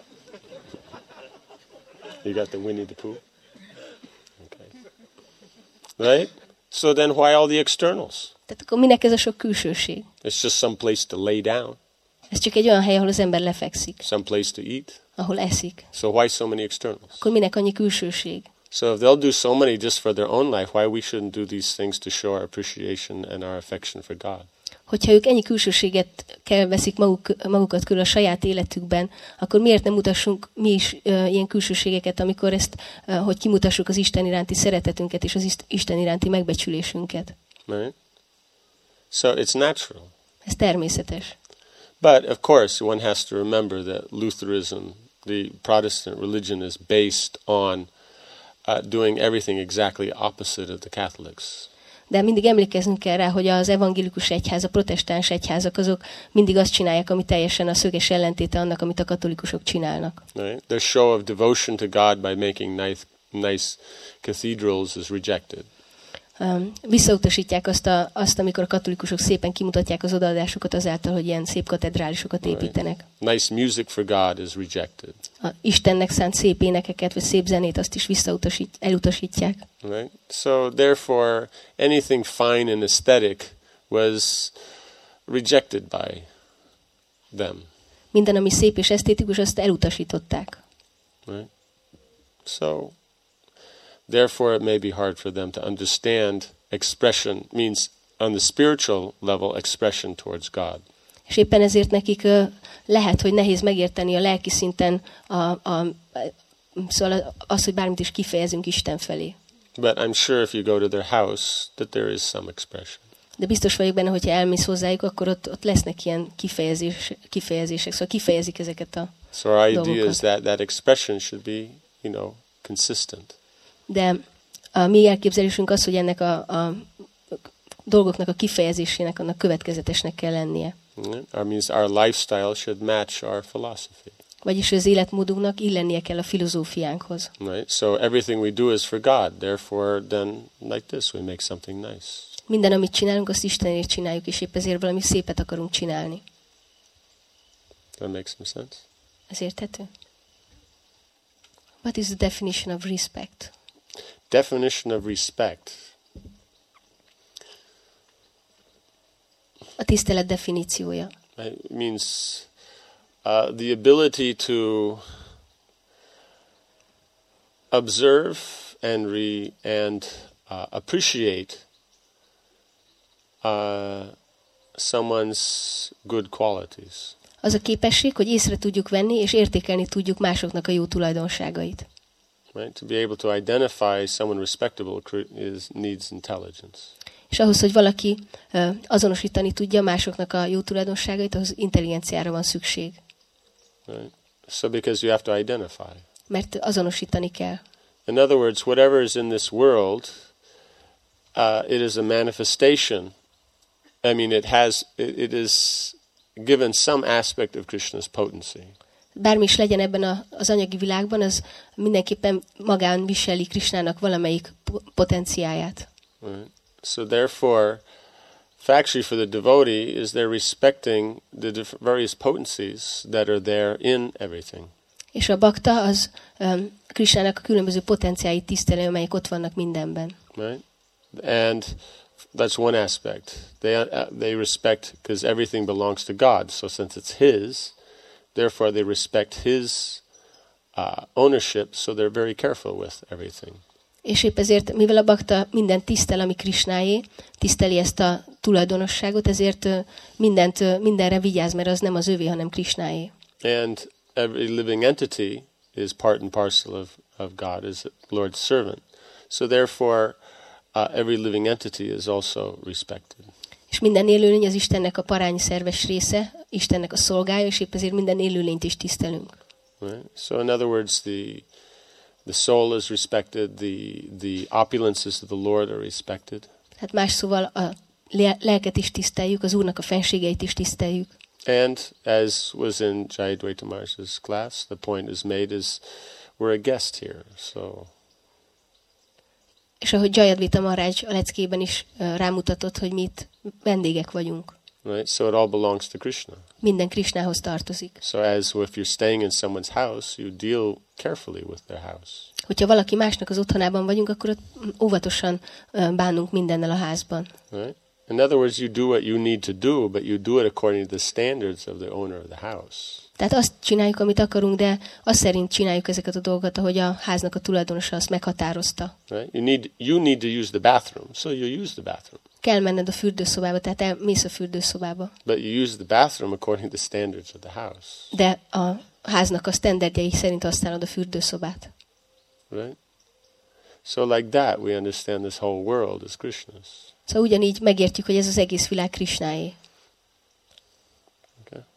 You got the Winnie the Pooh? Okay. Right? So then why all the externals? Tehát akkor minek ez a sok külsőség? It's just some place to lay down. Ez csak egy olyan hely, ahol az ember lefekszik. Some place to eat. Ahol eszik. So why so many externals? Akkor minek annyi külsőség? So if they'll do so many just for their own life, why we shouldn't do these things to show our appreciation and our affection for God? Hogyha ők ennyi külsőséget veszik magukat körül a saját életükben, akkor miért nem mutassunk mi is ilyen külsőségeket, amikor hogy kimutassuk az Isten iránti szeretetünket és az Isten iránti megbecsülésünket? Right? So it's natural. Ez természetes. But of course, one has to remember that Lutheranism, the Protestant religion, is based on doing everything exactly opposite of the Catholics. De mindig emlékeznünk kell rá, hogy az evangélikus egyház, a protestáns egyházak, azok mindig azt csinálják, ami teljesen a szöges ellentéte annak, amit a katolikusok csinálnak. Right? Their show of devotion to God by making nice cathedrals is rejected. Visszautasítják azt, amikor a katolikusok szépen kimutatják az odaadásukat azáltal, hogy ilyen szép katedrálisokat építenek. Nice music for God is rejected. A Istennek szánt szép énekeket, vagy szép zenét, azt is elutasítják. Right? So therefore, anything fine and aesthetic was rejected by them. Minden, ami szép és esztétikus, azt elutasították. Right? So therefore, it may be hard for them to understand expression, means on the spiritual level, expression towards God. És éppen ezért nekik lehet, hogy nehéz megérteni a lelki szinten szóval az, hogy bármit is kifejezünk Isten felé. But I'm sure if you go to their house, that there is some expression. De biztos vagyok benne, hogyha elmész hozzájuk, akkor ott lesznek ilyen kifejezések, szóval kifejezik ezeket a So our idea dolgokat. is that expression should be, consistent. De a mi elképzelésünk az, hogy ennek a dolgoknak a kifejezésének annak következetesnek kell lennie. Means our lifestyle should match our philosophy. Vagyis az életmódunknak illennie kell a filozófiánkhoz. Right? So everything we do is for God. Therefore, then, like this, we make something nice. Minden, amit csinálunk, azt Istenért csináljuk, és épp ezért valami szépet akarunk csinálni. That makes some sense? Ez érthető? What is the definition of respect? Definition of respect. A tisztelet definíciója. It means the ability to observe and appreciate someone's good qualities. Az a képesség, hogy észre tudjuk venni és értékelni tudjuk másoknak a jó tulajdonságait. Right? To be able to identify someone respectable needs intelligence. És ahhoz, hogy valaki azonosítani tudja másoknak a jó tulajdonságait, ahhoz intelligenciára van szükség. Right? So because you have to identify. Mert azonosítani kell. In other words, whatever is in this world, it is a manifestation. I mean, it is given some aspect of Krishna's potency. Bármi is legyen ebben az anyagi világban, az mindenképpen magán viseli Krishnának valamelyik potenciáját. Right. So therefore, actually for the devotee is they're respecting the various potencies that are there in everything. És a bakta az Krishnának a különböző potenciáit tisztelő, amelyek ott vannak mindenben. Right? And that's one aspect. They respect because everything belongs to God. So since it's His, therefore they respect His ownership, so they're very careful with everything. És épp ezért, mivel a bakta mindent tisztel, ami Krisnáé, tiszteli ezt a tulajdonosságot, ezért mindenre vigyáz, mert az nem az övé, hanem Krisnáé. And every living entity is part and parcel of God, is Lord's servant. So therefore, every living entity is also respected. És minden élőlény az Istennek a parány szerves része, Istennek a szolgája, és épp ezért minden élőlényt is tisztelünk. Right? So in other words, the soul is respected, the opulences of the Lord are respected. Hát más szóval a lelket is tiszteljük, az Úrnak a fenségeit is tiszteljük. And as was in Jayadvaita Maharaj's class, the point is made is we're a guest here. So És ahogy Jayadvaita Maharaj a leckében is rámutatott, hogy mi itt vendégek vagyunk. right, so it all belongs to Krishna. Minden Krishnához tartozik. So as if you're staying in someone's house, you deal carefully with their house. Hogyha valaki másnak az otthonában vagyunk, akkor ott óvatosan bánunk mindennel a házban. Right? In other words, you do what you need to do, but you do it according to the standards of the owner of the house. Tehát azt csináljuk, amit akarunk, de azt szerint csináljuk ezeket a dolgokat, ahogy a háznak a tulajdonosa azt meghatározta. Right? You need to use the bathroom, so you use the bathroom. Kell menned a fürdőszobába, tehát elmész a fürdőszobába. But you use the bathroom according to the standards of the house. De a háznak a sztenderdjei szerint használod a fürdőszobát. Right? So like that, we understand this whole world is Krishna's. Szóval ugyanígy megértjük, hogy ez az egész világ Krishnáé. Okay.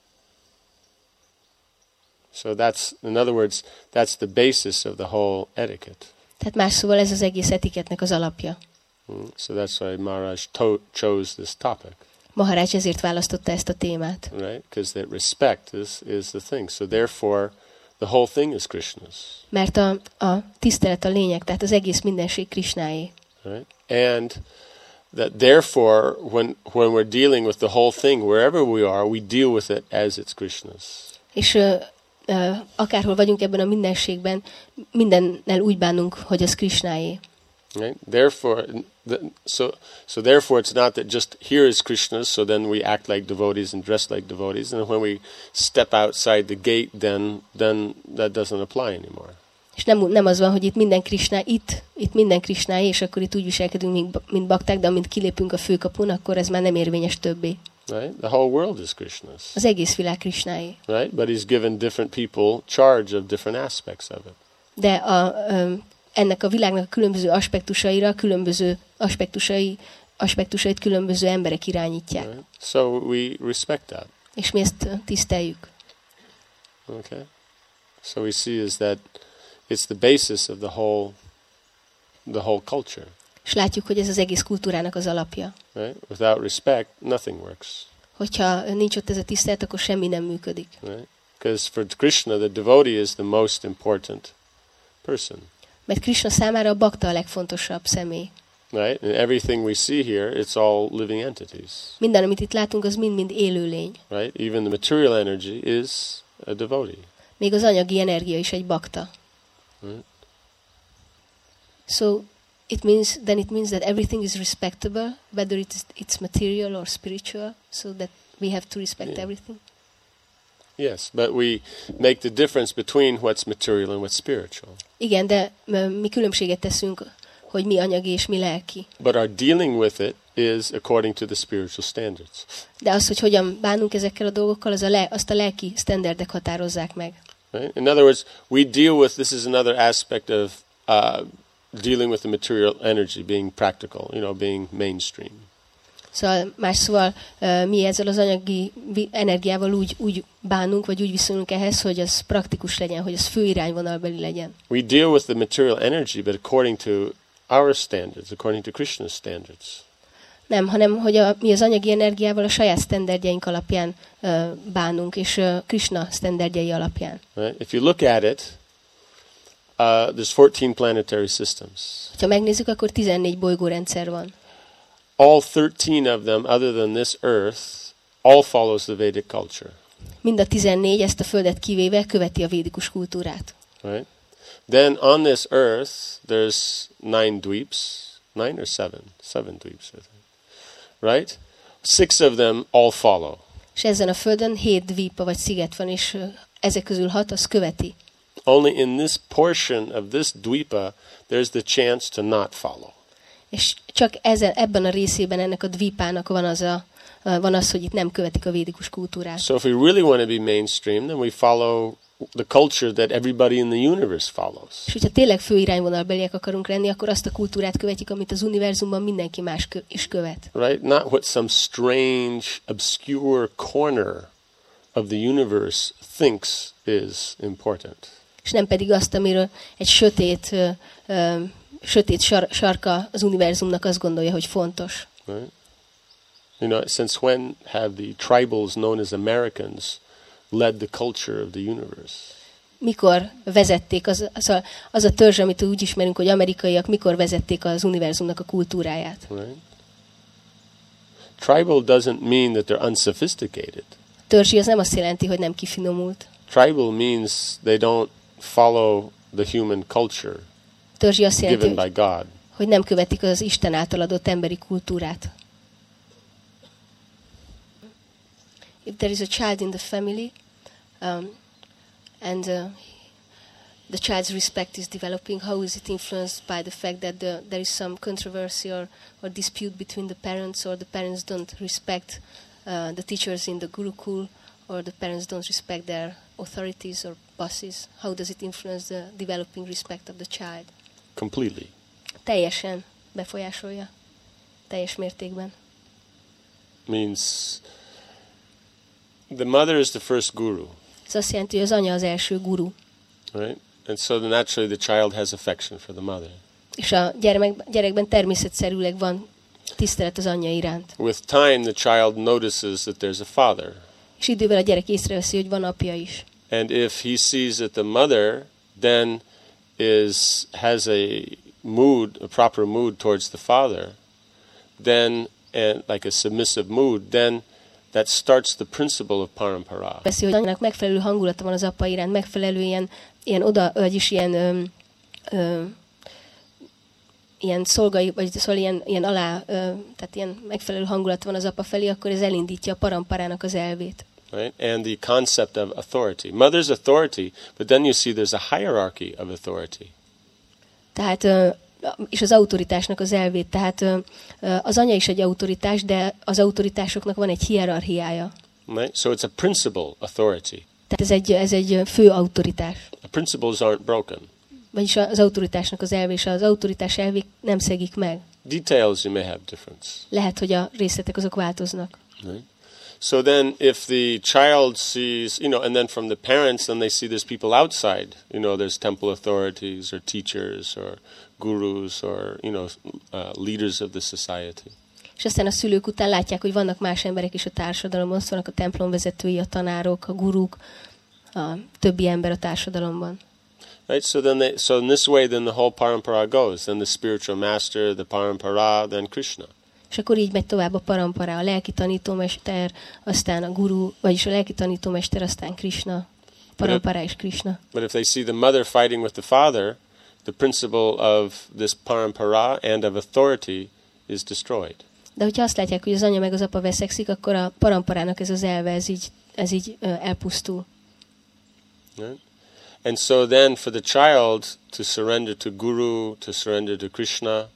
So that's, in other words, that's the basis of the whole etiquette. Tehát más szóval ez az egész etiketnek az alapja. So that's why Maharaj chose this topic. Maharaj ezért választotta ezt a témát. Right? Because that respect is the thing. So therefore, the whole thing is Krishna's. Mert a tisztelet a lényeg, tehát az egész mindenség Krishnáé. Right? And that therefore, when we're dealing with the whole thing, wherever we are, we deal with it as it's Krishna's. És akárhol vagyunk ebben a mindenségben, mindennel úgy bánunk, hogy az Krishnáé. Right? Therefore, so therefore, it's not that just here is Krishna's, so then we act like devotees and dress like devotees, and when we step outside the gate, then that doesn't apply anymore. És nem az van, hogy itt minden Krishna, itt minden Krishnáé, és akkor itt úgy viselkedünk, mint bakták, de amint kilépünk a főkapun, akkor ez már nem érvényes többé. Right? The whole world is Krishna's. Az egész világ Krishnáé. Right? But he's given different people charge of different aspects of it. De ennek a világnak a különböző aspektusaira, különböző aspektusait különböző emberek irányítják. Right? So we respect that. És mi ezt tiszteljük. Okay? So we see is that it's the basis of the whole culture. És látjuk, hogy ez az egész kultúrának az alapja. Right? Without respect, nothing works. Hogyha nincs ott ez a tisztelet, akkor semmi nem működik. Right? Because for Krishna, the devotee is the most important person. Mert Krishna számára a bakta a legfontosabb személy. Right? And everything we see here, it's all living entities. Minden, amit itt látunk, az mind-mind élőlény. Right? Even the material energy is a devotee. Még az anyagi energia is egy bakta. Right? So it means that everything is respectable, whether it's material or spiritual, so that we have to respect everything. Yes, but we make the difference between what's material and what's spiritual. Igen, de mi különbséget teszünk, hogy mi anyagi és mi lelki. But our dealing with it is according to the spiritual standards. De az, hogy hogyan bánunk ezekkel a dolgokkal, azt a lelki sztenderdek határozzák meg. Right? In other words, we deal with, this is another aspect of dealing with the material energy, being practical, being mainstream. Szóval más szóval mi ezzel az anyagi energiával úgy bánunk, vagy úgy viszonyulunk ehhez, hogy az praktikus legyen, hogy az fő irányvonalbeli legyen. We deal with the material energy, but according to our standards, according to Krishna's standards. Nem, hanem hogy mi az anyagi energiával a saját sztenderdjeink alapján bánunk, és Krishna sztenderdjei alapján. Right? If you look at it, there's 14 planetary systems. Ha megnézzük, akkor 14 bolygórendszer van. All 13 of them, other than this earth, all follows the Vedic culture. Mind a 14, ezt a földet kivéve, követi a védikus kultúrát. Right? Then on this earth, there's 9 dweeps. 9 or 7? 7 dweeps, I think. Right? 6 of them all follow. És ezen a földön 7 dvípa vagy sziget van, és ezek közül 6 az követi. only in this portion of this dvipa there's the chance to not follow. És csak ebben a részében ennek a dvipának van az, hogy itt nem követik a védikus kultúrát. So if we really want to be mainstream, then we follow the culture that everybody in the universe follows. És hogyha tényleg főirányvonalbeliek akarunk lenni, akkor azt a kultúrát követjük, amit az univerzumban mindenki más is követ. Right? Not what some strange, obscure corner of the universe thinks is important. És nem pedig azt, amiről egy sötét sarka az univerzumnak azt gondolja, hogy fontos. Right? You know, since when have the tribals known as Americans led the culture of the universe? Mikor vezették, az a törzs, amit úgy ismerünk, hogy amerikaiak, mikor vezették az univerzumnak a kultúráját? Right? Tribal doesn't mean that they're unsophisticated. Törzsi az nem azt jelenti, hogy nem kifinomult. Tribal means they don't follow the human culture Törzsi azt jelenti, given by God. hogy nem követik az Isten által adott emberi kultúrát. If there is a child in the family, and the child's respect is developing, how is it influenced by the fact that there is some controversy or dispute between the parents, or the parents don't respect the teachers in the Gurukul, or the parents don't respect their authorities or bosses? How does it influence the developing respect of the child? Completely. Teljesen befolyásolja. Teljes mértékben. Means the mother is the first guru. Ez azt jelenti, hogy az anya az első guru. Right? And so naturally the child has affection for the mother. És a gyerekben természetszerűleg van tisztelet az anyja iránt. With time the child notices that there's a father. És idővel a gyerek észreveszi, hogy van apja is. And if he sees that the mother then has a proper mood towards the father, then like a submissive mood, then that starts the principle of parampara. Veszi, hogy anyának megfelelő hangulata van az apa iránt, megfelelő ilyen szolgai, vagy szóval ilyen alá, tehát ilyen megfelelő hangulat van az apa felé, akkor ez elindítja a paramparának az elvét. Right? And the concept of authority. Mother's authority, but then you see there's a hierarchy of authority. Tehát, és az autoritásnak az elvét, tehát az anya is egy autoritás, de az autoritásoknak van egy hierarchiája. Right? So it's a principle authority. Tehát ez egy fő autoritás. The principles aren't broken. Vagyis az autoritásnak az elve, és az autoritás elvék nem szegik meg. Details you may have difference. Lehet, hogy a részletek azok változnak. Right? So then if the child sees, and then from the parents, then they see there's people outside. There's temple authorities or teachers or gurus or, leaders of the society. És aztán a szülők után látják, hogy vannak más emberek is a társadalomban, ott vannak a templom vezetői, a tanárok, a guruk, a többi ember a társadalomban. Right, so in this way, then the whole parampara goes. Then the spiritual master, the parampara, then Krishna. És akkor így megy tovább a parampara, a lelki tanítómester, aztán a guru, vagyis a lelki tanítómester, aztán Krishna. Parampara és Krishna. But if they see the mother fighting with the father, the principle of this parampara and of authority is destroyed. De hogyha azt látják, hogy az anya meg az apa veszekszik, akkor a paramparának ez az elve, ez így elpusztul. Right? And so then for the child to surrender to Guru, to surrender to Krishna,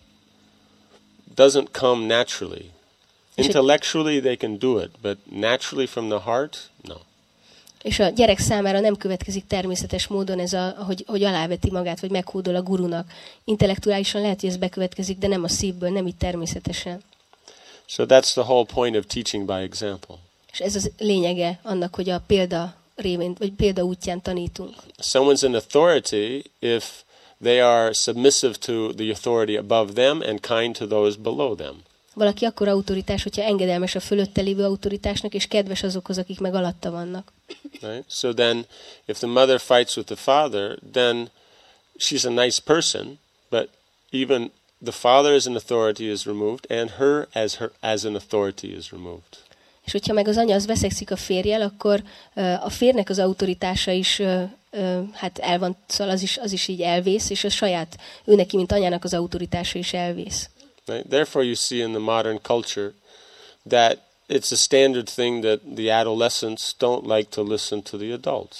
doesn't come naturally. Intellectually they can do it, but naturally from the heart, no. És a gyerek számára nem következik természetes módon ez hogy aláveti magát, vagy meghódol a gurunak. Intellektuálisan lehet, hogy ez bekövetkezik, de nem a szívből, nem így természetesen. So that's the whole point of teaching by example. És ez az lényege annak, hogy a példa révén, vagy példa útján tanítunk. Someone's an authority if they are submissive to the authority above them and kind to those below them. Valaki akkor autoritás, hogyha engedelmes a fölötte lévő autoritásnak, és kedves azokhoz, akik meg alatta vannak. Right? So then, if the mother fights with the father, then she's a nice person, but even the father as an authority is removed, and her as an authority is removed. És hogyha meg az anya az veszekszik a férjel, akkor a férnek az autoritása is el van, szóval az is így elvész, és a saját őneki, mint anyának az autoritása is elvész. Right? Therefore you see in the modern culture that it's a standard thing that the adolescents don't like to listen to the adults.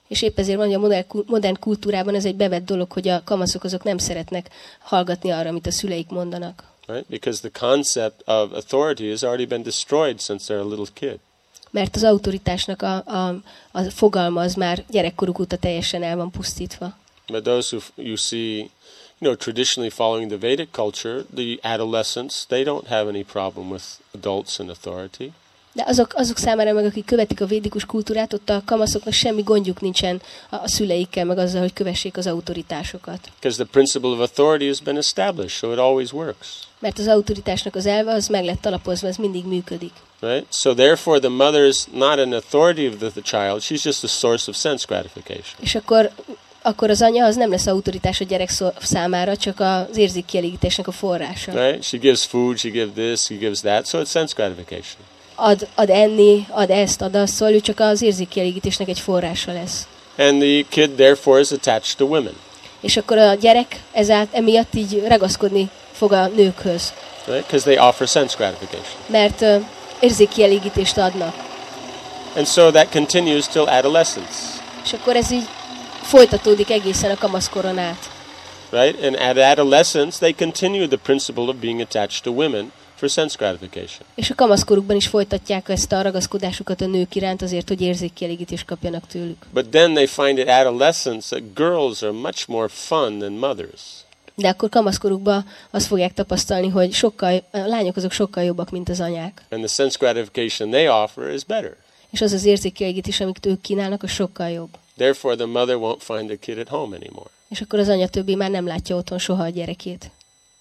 És épp ezért van, hogy a modern kultúrában ez egy bevett dolog, hogy a kamaszok azok nem szeretnek hallgatni arra, amit a szüleik mondanak. Right? Because the concept of authority has already been destroyed since they're a little kid. Mert az autoritásnak a fogalma az már gyerekkoruk óta teljesen el van pusztítva. But those who you see, traditionally following the Vedic culture, the adolescents, they don't have any problem with adults and authority. De azok számára meg, akik követik a védikus kultúrát, ott a kamaszoknak semmi gondjuk nincsen a szüleikkel, meg azzal, hogy kövessék az autoritásokat. Because the principle of authority has been established, so it always works. Mert az autoritásnak az elve az meg lett alapozva, ez mindig működik. Right? So therefore the mother is not an authority of the child, she's just a source of sense gratification. És akkor az anya az nem lesz autoritás a gyerek számára, csak az érzékkielégítésnek a forrása. Right? She gives food, she gives this, she gives that, so it's sense gratification. Ad enni, ad ezt, ad azt, szóval ő csak az érzékkielégítésnek egy forrása lesz. And the kid therefore is attached to women. És akkor a gyerek emiatt így ragaszkodni fog a nőkhöz. Right? Because they offer sense gratification. Mert érzékkielégítést adnak. And so that continues till adolescence. És akkor ez így folytatódik egészen a kamaszkoron át. Right? And at adolescence they continue the principle of being attached to women for sense gratification. És a kamaszkorukban is folytatják ezt a ragaszkodásukat a nők iránt azért, hogy érzékkielégítést kapjanak tőlük. But then they find at adolescence that girls are much more fun than mothers. De akkor kamaszkorukban azt fogják tapasztalni, hogy a lányok azok sokkal jobbak, mint az anyák. And the sense gratification they offer is better. És az az érzékkielégítés, amit ők kínálnak, az sokkal jobb. Therefore the mother won't find the kid at home anymore. És akkor az anya többé már nem látja otthon soha a gyerekét.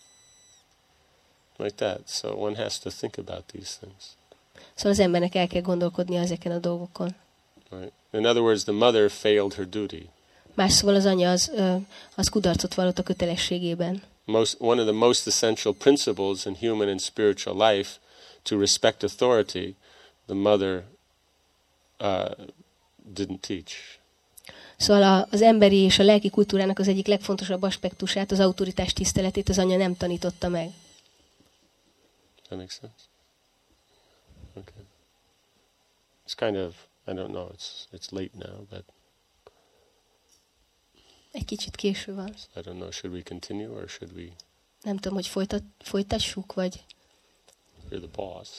Like that. So one has to think about these things. Szóval az embernek el kell gondolkodnia ezeken a dolgokon. Right? In other words, the mother failed her duty. Más szóval az anya az kudarcot vallott a kötelességében. One of the most essential principles in human and spiritual life, to respect authority, the mother didn't teach. Szóval az emberi és a lelki kultúrának az egyik legfontosabb aspektusát, az autoritás tiszteletét az anya nem tanította meg. That makes sense? Okay. It's kind of, I don't know, it's late now, but egy kicsit késő van. I don't know, should we continue or should we? Nem tudom, hogy folytassuk, vagy? You're the boss.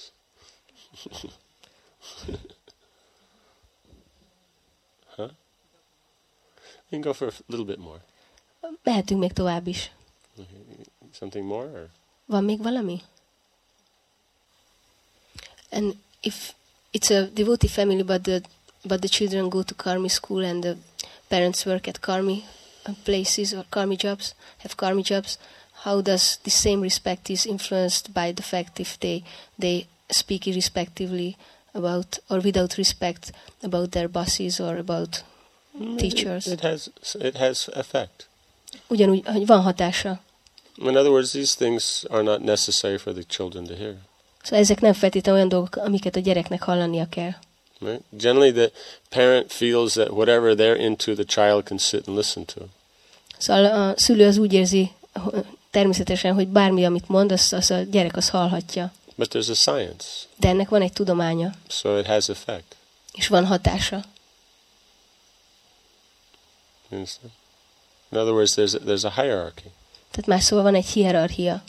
Huh? We can go for a little bit more. Mehetünk még tovább is. Something more? Or? Van még valami? And if it's a devotee family, but the children go to Karmi school and the parents work at Karmi places or Karmi jobs, have Karmi jobs, how does the same respect is influenced by the fact if they speak irrespectively about or without respect about their bosses or about teachers? It has effect. Ugyanúgy, hogy van hatása. In other words, these things are not necessary for the children to hear. Szóval ezek nem feltétlenül olyan dolgok, amiket a gyereknek hallania kell. Right? Generally, the parent feels that whatever they're into, the child can sit and listen to. Szóval a szülő az úgy érzi természetesen, hogy bármi, amit mond, azt a gyerek az hallhatja. But there's a science. De ennek van egy tudománya. So it has effect. És van hatása. You understand? In other words, there's a hierarchy. Tehát más szóval van egy hierarchia.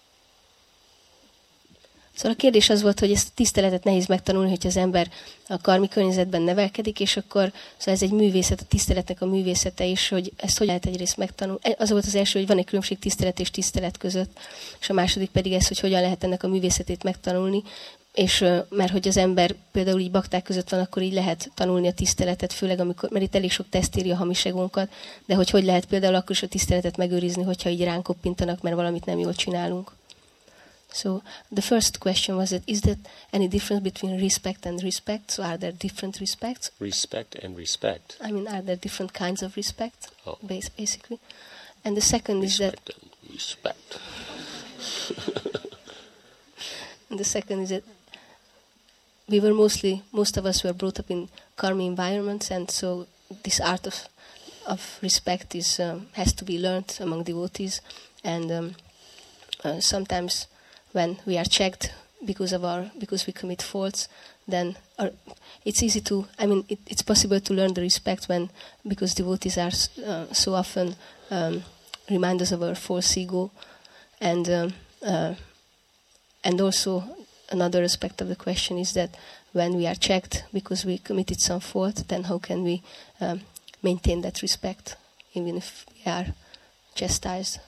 Szóval a kérdés az volt, hogy ezt a tiszteletet nehéz megtanulni, hogyha az ember a karmi környezetben nevelkedik, és akkor szóval ez egy művészet, a tiszteletnek a művészete is, hogy ezt hogy lehet egyrészt megtanulni. Az volt az első, hogy van egy különbség tisztelet és tisztelet között, és a második pedig ez, hogy hogyan lehet ennek a művészetét megtanulni, és mert hogy az ember például így bakták között van, akkor így lehet tanulni a tiszteletet, főleg amikor, mert itt elég sok teszt írja a hamis egónkat, de hogy lehet például akkor is a tiszteletet megőrizni, hogyha így ránk koppintanak, mert valamit nem jól csinálunk. So the first question was that is there any difference between respect and respect? So are there different respects? Respect and respect. I mean, are there different kinds of respect, Oh. basically? And the second is that... Respect. And the second is that most of us were brought up in karmi environments, and so this art of respect has to be learned among devotees, and sometimes when we are checked because we commit faults, then it's easy to, it's possible to learn the respect because devotees are so often remind us of our false ego, and also another aspect of the question is that when we are checked because we committed some fault, then how can we maintain that respect even if we are chastised?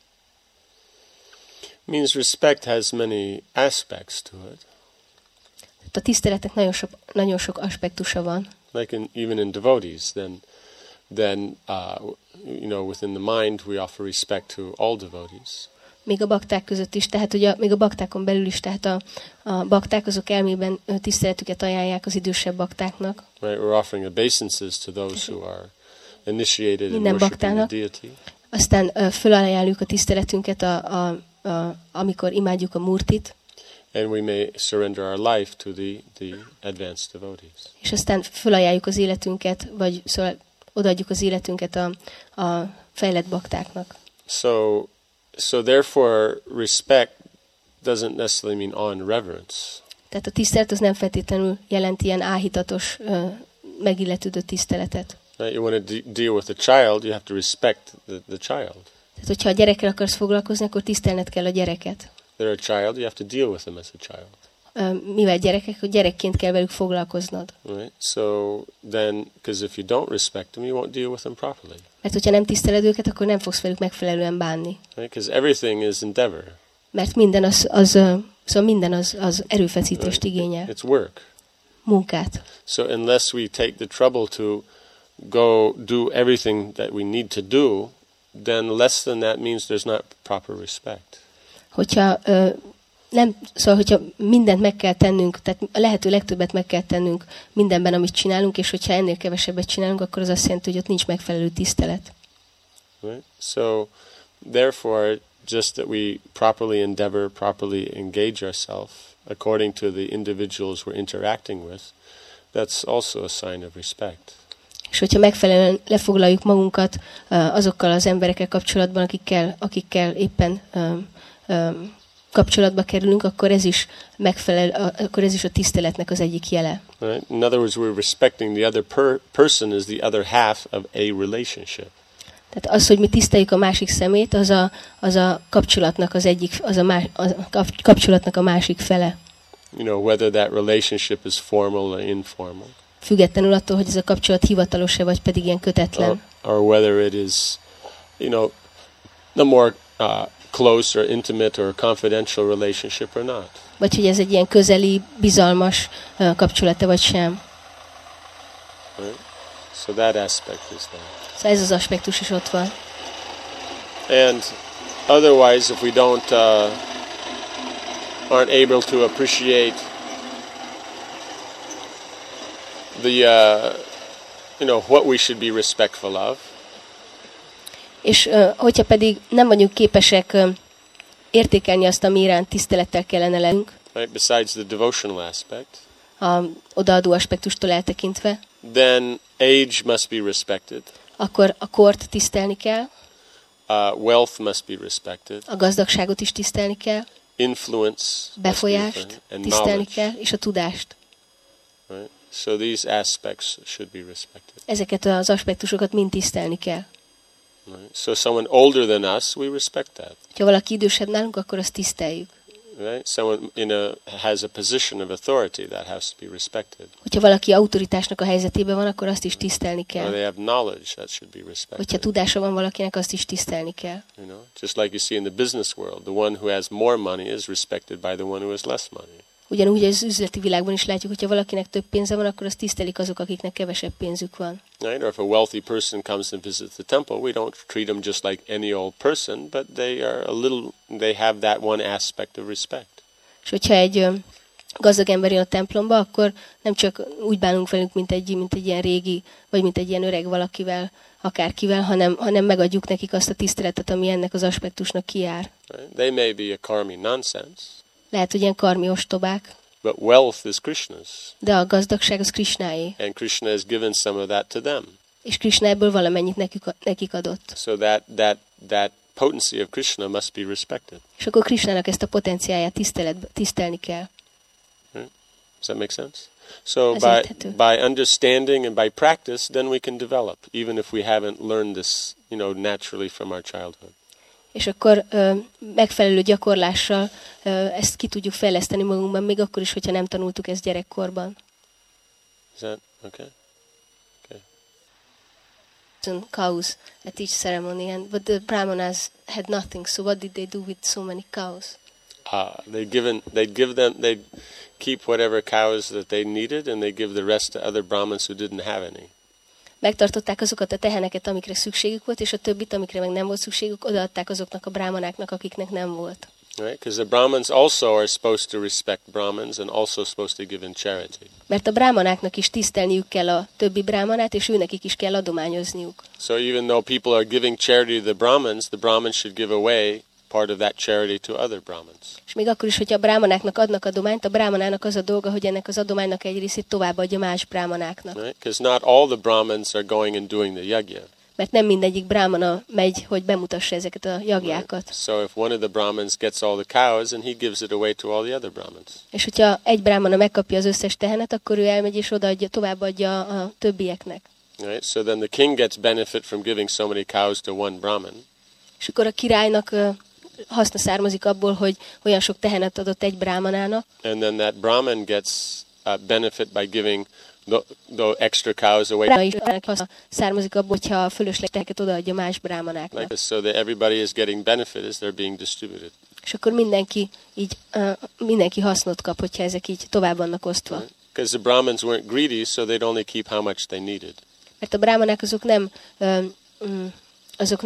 Means respect has many aspects to it. A tiszteletnek nagyon sok aspektusa van. Like even in devotees, then within the mind we offer respect to all devotees. Még a bakták között is, tehát ugye még a baktákon belül is, tehát a bakták azok elmében tiszteletüket ajánlják az idősebb baktáknak. Right, we're offering obeisances to those who are initiated in worshiping the deity. Aztán fölajánljuk a tiszteletünket, amikor imádjuk a Murtit. And we may surrender our life to the advanced devotees. És aztán fölajánljuk az életünket, vagy szóval odaadjuk az életünket a fejlett baktáknak. So therefore respect doesn't necessarily mean on reverence. Tehát a tisztelet az nem feltétlenül jelent ilyen áhítatos, megilletődő tiszteletet. Right? You want to deal with a child, you have to respect the child. Tehát hogyha a gyerekkel akarsz foglalkozni, akkor tisztelned kell a gyereket. They're a child, you have to deal with them as a child. Mivel gyerekek, hogy gyerekként kell velük foglalkoznod. Right? So then, because if you don't respect them, you won't deal with them properly. Mert hogyha nem tiszteled őket, akkor nem fogsz velük megfelelően bánni. Right? Because everything is endeavor. Mert minden minden az erőfeszítést igényel. It's work. Munkát. So unless we take the trouble to go do everything that we need to do, then less than that means there's not proper respect. Hogyha hogyha mindent meg kell tennünk, tehát a lehető legtöbbet meg kell tennünk mindenben, amit csinálunk, és hogyha ennél kevesebbet csinálunk, akkor az azt jelenti, hogy ott nincs megfelelő tisztelet. Right? So, therefore, just that we properly endeavor, properly engage ourselves according to the individuals we're interacting with, that's also a sign of respect. És hogyha megfelelően lefoglaljuk magunkat azokkal az emberekkel kapcsolatban, akikkel éppen kapcsolatba kerülünk, akkor ez is akkor ez is a tiszteletnek az egyik jele. Right? In other words, we're respecting the other person is the other half of a relationship. Tehát az, hogy mi tiszteljük a másik szemét, az a kapcsolatnak az egyik, kapcsolatnak a másik fele. Whether that relationship is formal or informal. Függetlenül attól, hogy ez a kapcsolat hivatalos-e, vagy pedig ilyen kötetlen. Or whether it is, the more close or intimate or confidential relationship or not. Vagy hogy ez egy ilyen közeli, bizalmas kapcsolata vagy sem. Right? So that aspect is there. Szóval ez az aspektus is ott van. And otherwise, if we aren't able to appreciate what we should be respectful of. És hogyha pedig nem vagyunk képesek értékelni azt, ami iránt tisztelettel kellene lennünk, right, besides the devotional aspect, a odaadó aspektustól eltekintve, then age must be respected. Akkor a kort tisztelni kell, wealth must be respected. A gazdagságot is tisztelni kell, influence, befolyást tisztelni kell, és a tudást. Right? So these aspects should be respected. Ezeket az aspektusokat mind tisztelni kell. Right? So someone older than us, we respect that. Ha valaki idősebb nálunk, akkor azt tiszteljük. Right? Someone has a position of authority that has to be respected. Hogyha valaki autoritásnak a helyzetében van, akkor azt is tisztelni kell. Or they have knowledge that should be respected. Hogyha tudása van valakinek, azt is tisztelni kell. Just like you see in the business world, the one who has more money is respected by the one who has less money. Ugyanúgy az üzleti világban is látjuk, hogyha valakinek több pénze van, akkor azt tisztelik azok, akiknek kevesebb pénzük van. Right? Or if a wealthy person comes and visits the temple, we don't treat them just like any old person, but they have that one aspect of respect. És hogyha egy gazdag ember jön a templomba, akkor nem csak úgy bánunk velünk, mint egy ilyen régi, vagy mint egy ilyen öreg valakivel, akárkivel, hanem megadjuk nekik azt a tiszteletet, ami ennek az aspektusnak kijár. Right? They may be a karmi nonsense. Lehet, hogy ilyen karmi ostobák. But wealth is Krishna's. De a gazdagság az Krishnáé. And Krishna has given some of that to them. És Krishna ebből valamennyit nekik adott. So that potency of Krishna must be respected. És akkor Krishnának ezt a potenciáját tisztelni kell. Right? Does that make sense? So by understanding and by practice, then we can develop, even if we haven't learned this, naturally from our childhood. És akkor megfelelő gyakorlással ezt ki tudjuk fejleszteni magunkban, még akkor is, hogyha nem tanultuk ezt gyerekkorban. Is that okay? Cows at each ceremony, but the brahmanas had nothing. So what did they do with so many cows? They'd keep whatever cows that they needed, and they give the rest to other brahmins who didn't have any. Megtartották azokat a teheneket, amikre szükségük volt, és a többit, amikre meg nem volt szükségük, odaadták azoknak a brahmanáknak, akiknek nem volt. Right? Because the Brahmins also are supposed to respect Brahmins and also supposed to give in charity. Mert a brahmanáknak is tisztelniük kell a többi brahmanát, és őnekik is kell adományozniuk. So even though people are giving charity to the Brahmins should give away part of that charity to other Brahmins. És még akkor is, hogyha a brahmanáknak adnak adományt, a brahmanának az a dolga, hogy ennek az adománynak egy részét továbbadja más brahmanáknak. Right? Because not all the Brahmins are going and doing the yajna. Mert nem mindegyik brahmana megy, hogy bemutassa ezeket a jagjákat. Right. So if one of the Brahmins gets all the cows, and he gives it away to all the other Brahmins. És hogyha egy brahmana megkapja az összes tehenet, akkor ő elmegy és továbbadja a többieknek. Right? So then the king gets benefit from giving so many cows to one Brahmin. És akkor a királynak haszna származik abból, hogy olyan sok tehenet adott egy brahmanának. And then that Brahmin gets benefit by giving the extra cows away. Haszna származik abból, hogyha a fölösleges teheket odaadja más brahmanáknak. Like this, so that everybody is getting benefit as they're being distributed. És akkor mindenki hasznot kap, hogyha ezek így tovább vannak osztva. Because the Brahmins weren't greedy, so they'd only keep how much they needed. Mert a brahmanák azok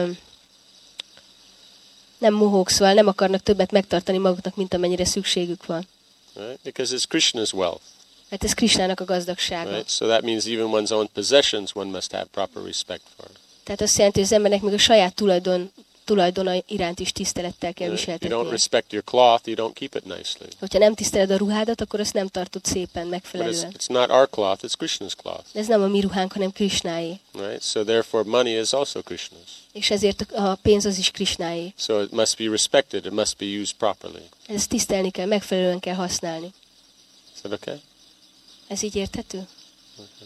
nem mohók, szóval nem akarnak többet megtartani maguknak, mint amennyire szükségük van. Right? Because it's Krishna's wealth. Mert ez Krishnának a gazdagsága. Right? So that means even one's own possessions one must have proper respect for. Tehát azt jelenti, hogy az embernek még a saját tulajdona iránt is tisztelettel kell viseltetnie. You don't respect your cloth, you don't keep it nicely. Hogyha nem tiszteled a ruhádat, akkor azt nem tartod szépen, megfelelően. It's not our cloth, it's Krishna's cloth. Ez nem a mi ruhánk, hanem Krishnáé. Right? So therefore money is also Krishna's. És ezért a pénz az is Krishnáé. So it must be respected, it must be used properly. Ezt tisztelni kell, megfelelően kell használni. Is that okay? Ez így érthető? Okay.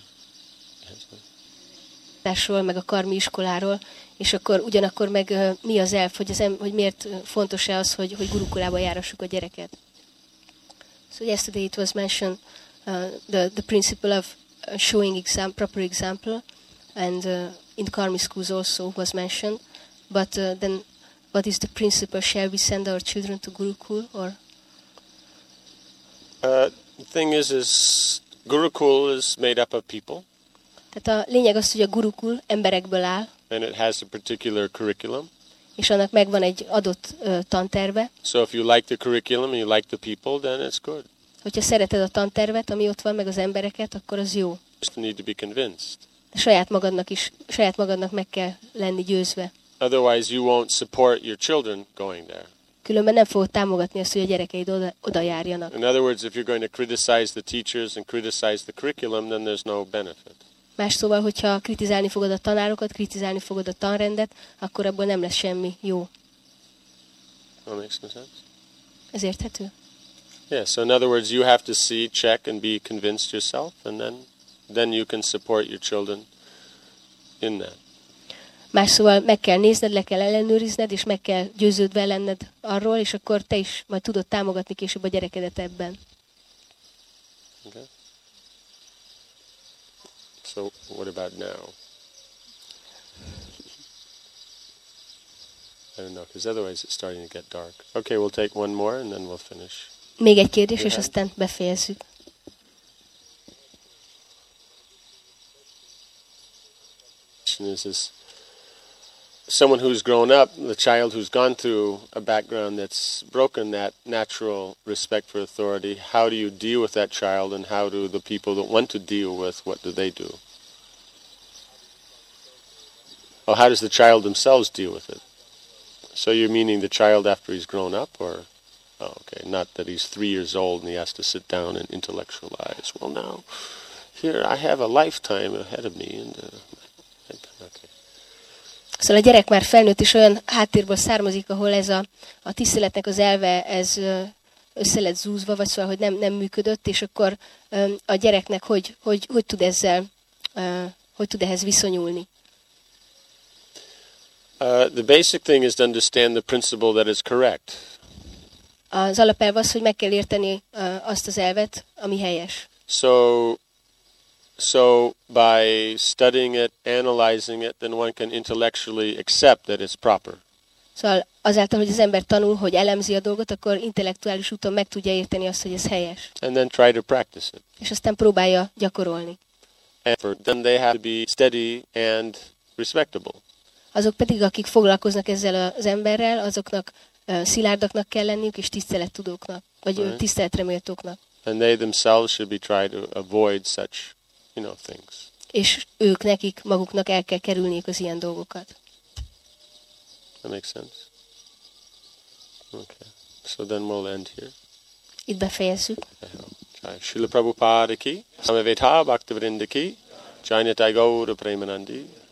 Meg a karmi iskoláról, és akkor ugyanakkor meg mi az elf, hogy miért fontos-e az, hogy gurukulába járassuk a gyereket. So yesterday it was mentioned the principle of showing proper example, and in karmi schools also was mentioned, but then what is the principle? Shall we send our children to Gurukul, or? The thing is Gurukul is made up of people. Tehát a lényeg az, hogy a Gurukul emberekből áll. And it has a particular curriculum. És annak megvan egy adott tanterve. So if you like the curriculum and you like the people, then it's good. Hogyha szereted a tantervet, ami ott van, meg az embereket, akkor az jó. You need to be convinced. De saját magadnak meg kell lenni győzve. Otherwise you won't support your children going there. Különben nem fogod támogatni azt, hogy a gyerekeid oda járjanak. In other words, if you're going to criticize the teachers and criticize the curriculum, then there's no benefit. Más szóval, hogyha kritizálni fogod a tanárokat, kritizálni fogod a tanrendet, akkor abból nem lesz semmi jó. That makes no sense? Ez érthető? Yeah, so in other words, you have to see, check, and be convinced yourself, and then you can support your children in that. Más szóval meg kell nézned, le kell ellenőrizned, és meg kell győződve lenned arról, és akkor te is majd tudod támogatni később a gyerekedet ebben. Okay. So what about now? I don't know, because otherwise it's starting to get dark. Okay, we'll take one more and then we'll finish. Még egy kérdés, és aztán befejezzük. Is someone who's grown up, the child who's gone through a background that's broken that natural respect for authority, how do you deal with that child, and how do the people that want to deal with, what do they do? Well, how does the child themselves deal with it? So you're meaning the child after he's grown up, or? Oh, okay, not that he's 3 years old and he has to sit down and intellectualize. Well, now, here I have a lifetime ahead of me, and okay. Szóval a gyerek már felnőtt, és olyan háttérből származik, ahol ez a tiszteletnek az elve, ez össze lett zúzva, vagy szóval, hogy nem működött, és akkor a gyereknek hogy tud ezzel, hogy tud ehhez viszonyulni. The basic thing is to understand the principle that is correct. Az alapelv az, hogy meg kell érteni azt az elvet, ami helyes. So by studying it, analyzing it, then one can intellectually accept that it's proper. Szóval azáltal, hogy az ember tanul, hogy elemzi a dolgot, akkor intellektuális úton meg tudja érteni azt, hogy ez helyes. And then try to practice it. És aztán próbálja gyakorolni. And then they have to be steady and respectable. Azok pedig, akik foglalkoznak ezzel az emberrel, azoknak szilárdaknak kell lenniük, és tisztelettudóknak, vagy tiszteletre méltóknak. And they themselves should be trying to avoid such, things. És nekik maguknak el kell kerülniük az ilyen dolgokat. That makes sense? Okay. So then we'll end here. Itt befejezzük. Srila Prabhupada ki, Samaveta Bhaktivinoda ki, Jai Nitai Gaura Premanandi.